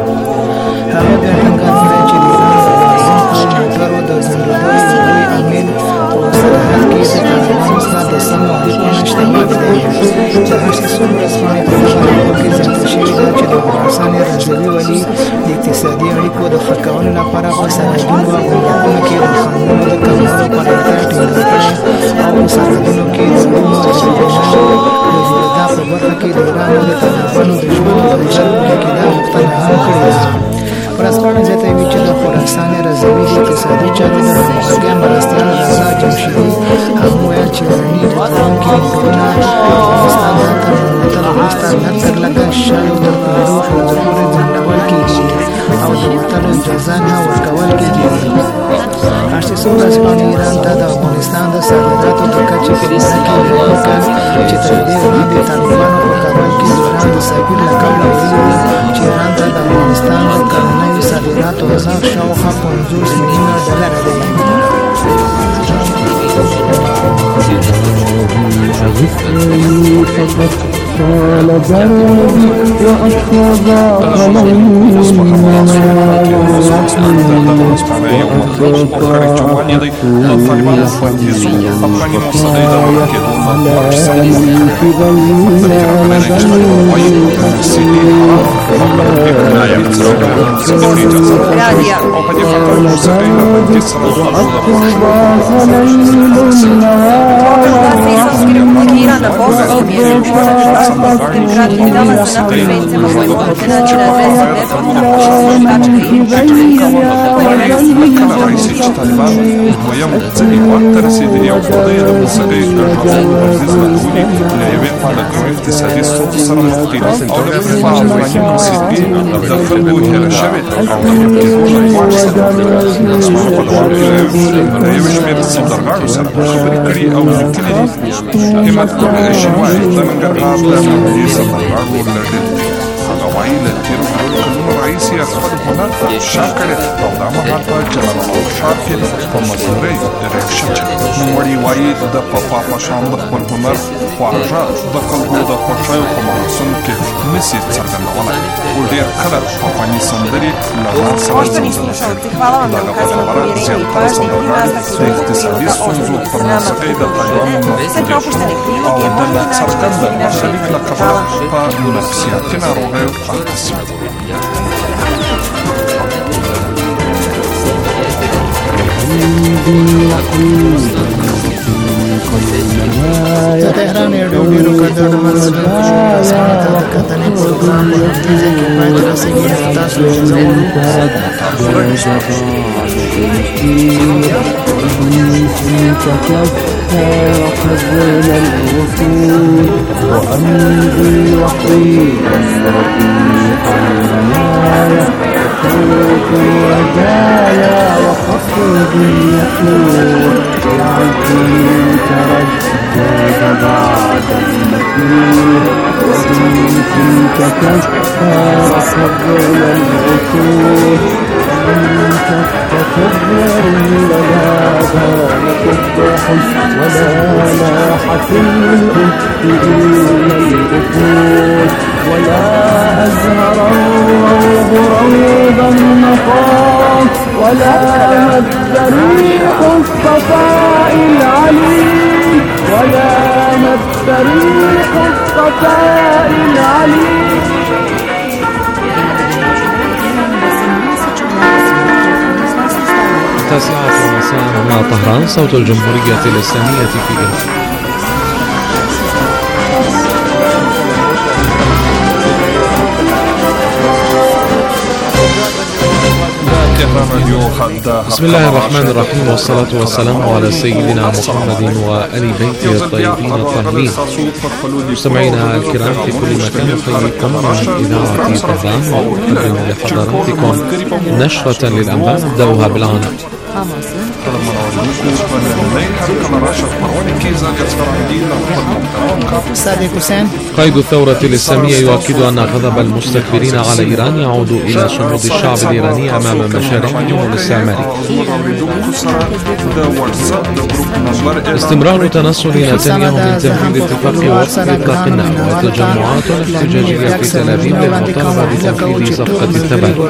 هغه بیا ټینګار کړی چې د ایران د لازم موټرو د ځنډېدلو یو لوی عامل په سرحد کې د طالبانو سره د سم اړیکو نشتوالی دی. د هشتي سو ورځپاڼې په دغه راپور کې زیاته شوې ده چې د خراسان رضوي ولي د اقتصادي اړیکو د ښه کولو لپاره په سرحدونو او ګمرکونو کې د خنډونو د کمولو پر اړتیا ټینګار کړی او په سرحدونو کې د علومو او انجینرۍ د جوړېدا په برخه کې د ایران او د طالبانو د ژوند د بدلون کې دا غوښتنه هم کړې ده. ورځپاڼه زیاتوي چې د خراسان رضوي د اقتصادي چارو د همغږۍ مرستیال رضا جمشیدي هم ویل چې ایراني ډیپلوماتیکي موټرونه افغانستان ته تر ننوتلو وروسته لږ تر لږه شلو تر پنځو ښځو پورې ځنډول کېږي او د وتلو اجازه نه ورکول کېږي. هشتي سو ورځپاڼې ایران ته د افغانستان د صادراتو د کچې په اړه کې ویلي کړ چې تر دې وړاندې طالبانو په کابل کې د ایران د سفیر له قوله ویلي وو چې ایران ته د افغانستان د کلنیو صادراتو ارزښت شاوخوا پنځوس میلیونه ډالره دی. طال دربي وأخذ قبائل تیر کلونو رئیسی اصفل هنر شاکر او دا مهاتا جلال او شاکر په مزوری ریکشه نوموړي وایي د پپا په شان د خپل هنر خواږه د خلکو د خوښیو په مراسمو کې نسي څرګندولی خو ډېر کله افغاني سندرې له ځان سره ځانګړی شوي دغه په خبره زیاتره سندرغاړي د اقتصادي ستونزو پر موسیقۍ د طالبانو محدودې او د څرګنده برخلیک له کبله په نفسیاتي ناروغیو اخته شوي. د تهران ریډیو ډیرو قدرمنو ملګرو سره د کتنې پروګرام په انګلیزي کې باید رسېږي تاسو وقبل الوصول وأمضي وحيد رفيق المنايا وخوف الودايا وخفض اليقين بعزي تردد بعد المكين وإن كنت بين العقول لم تتكرر ولا بان قبح ولا لاحت الأفق إلى الأفول ولا أزهر الروض روض النقاء ولا مد ريح الصفاء العليم ولا مد ريح الصفاء العليم. التاسعة مساء هنا طهران، صوت الجمهورية الإسلامية في إيران. بسم الله الرحمن الرحيم، والصلاة والسلام على سيدنا محمد وآل بيته الطيبين الطاهرين. مستمعينا الكرام في كل مكان، أحييكم من إذاعة طهران وأقدم لحضراتكم نشرة للأنباء نبدأها بالعناوين. قائد الثورة الإسلامية يؤكد أن غضب المستكبرين على إيران يعود إلى صمود الشعب الإيراني أمام مشاريعهم الاستعمارية. استمرار تنصل نتنياهو من تنفيذ اتفاق وقف إطلاق النار وتجمعات احتجاجية في تل أبيب للمطالبة بتنفيذ صفقة التبادل.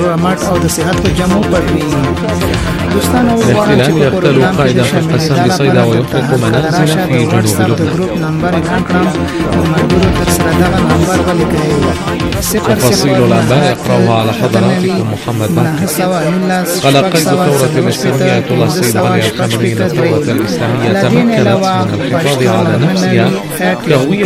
الاحتلال يقتل قائد فرقة القسام بصيدا ويطلق منازل في جنوب لبنان. تفاصيل الأنباء يقرأها على حضراتكم محمد باقر. قال قائد الثورة الإسلامية آية الله السيد علي الخامنئي أن الثورة الإسلامية تمكنت من الحفاظ على نفسها كهوية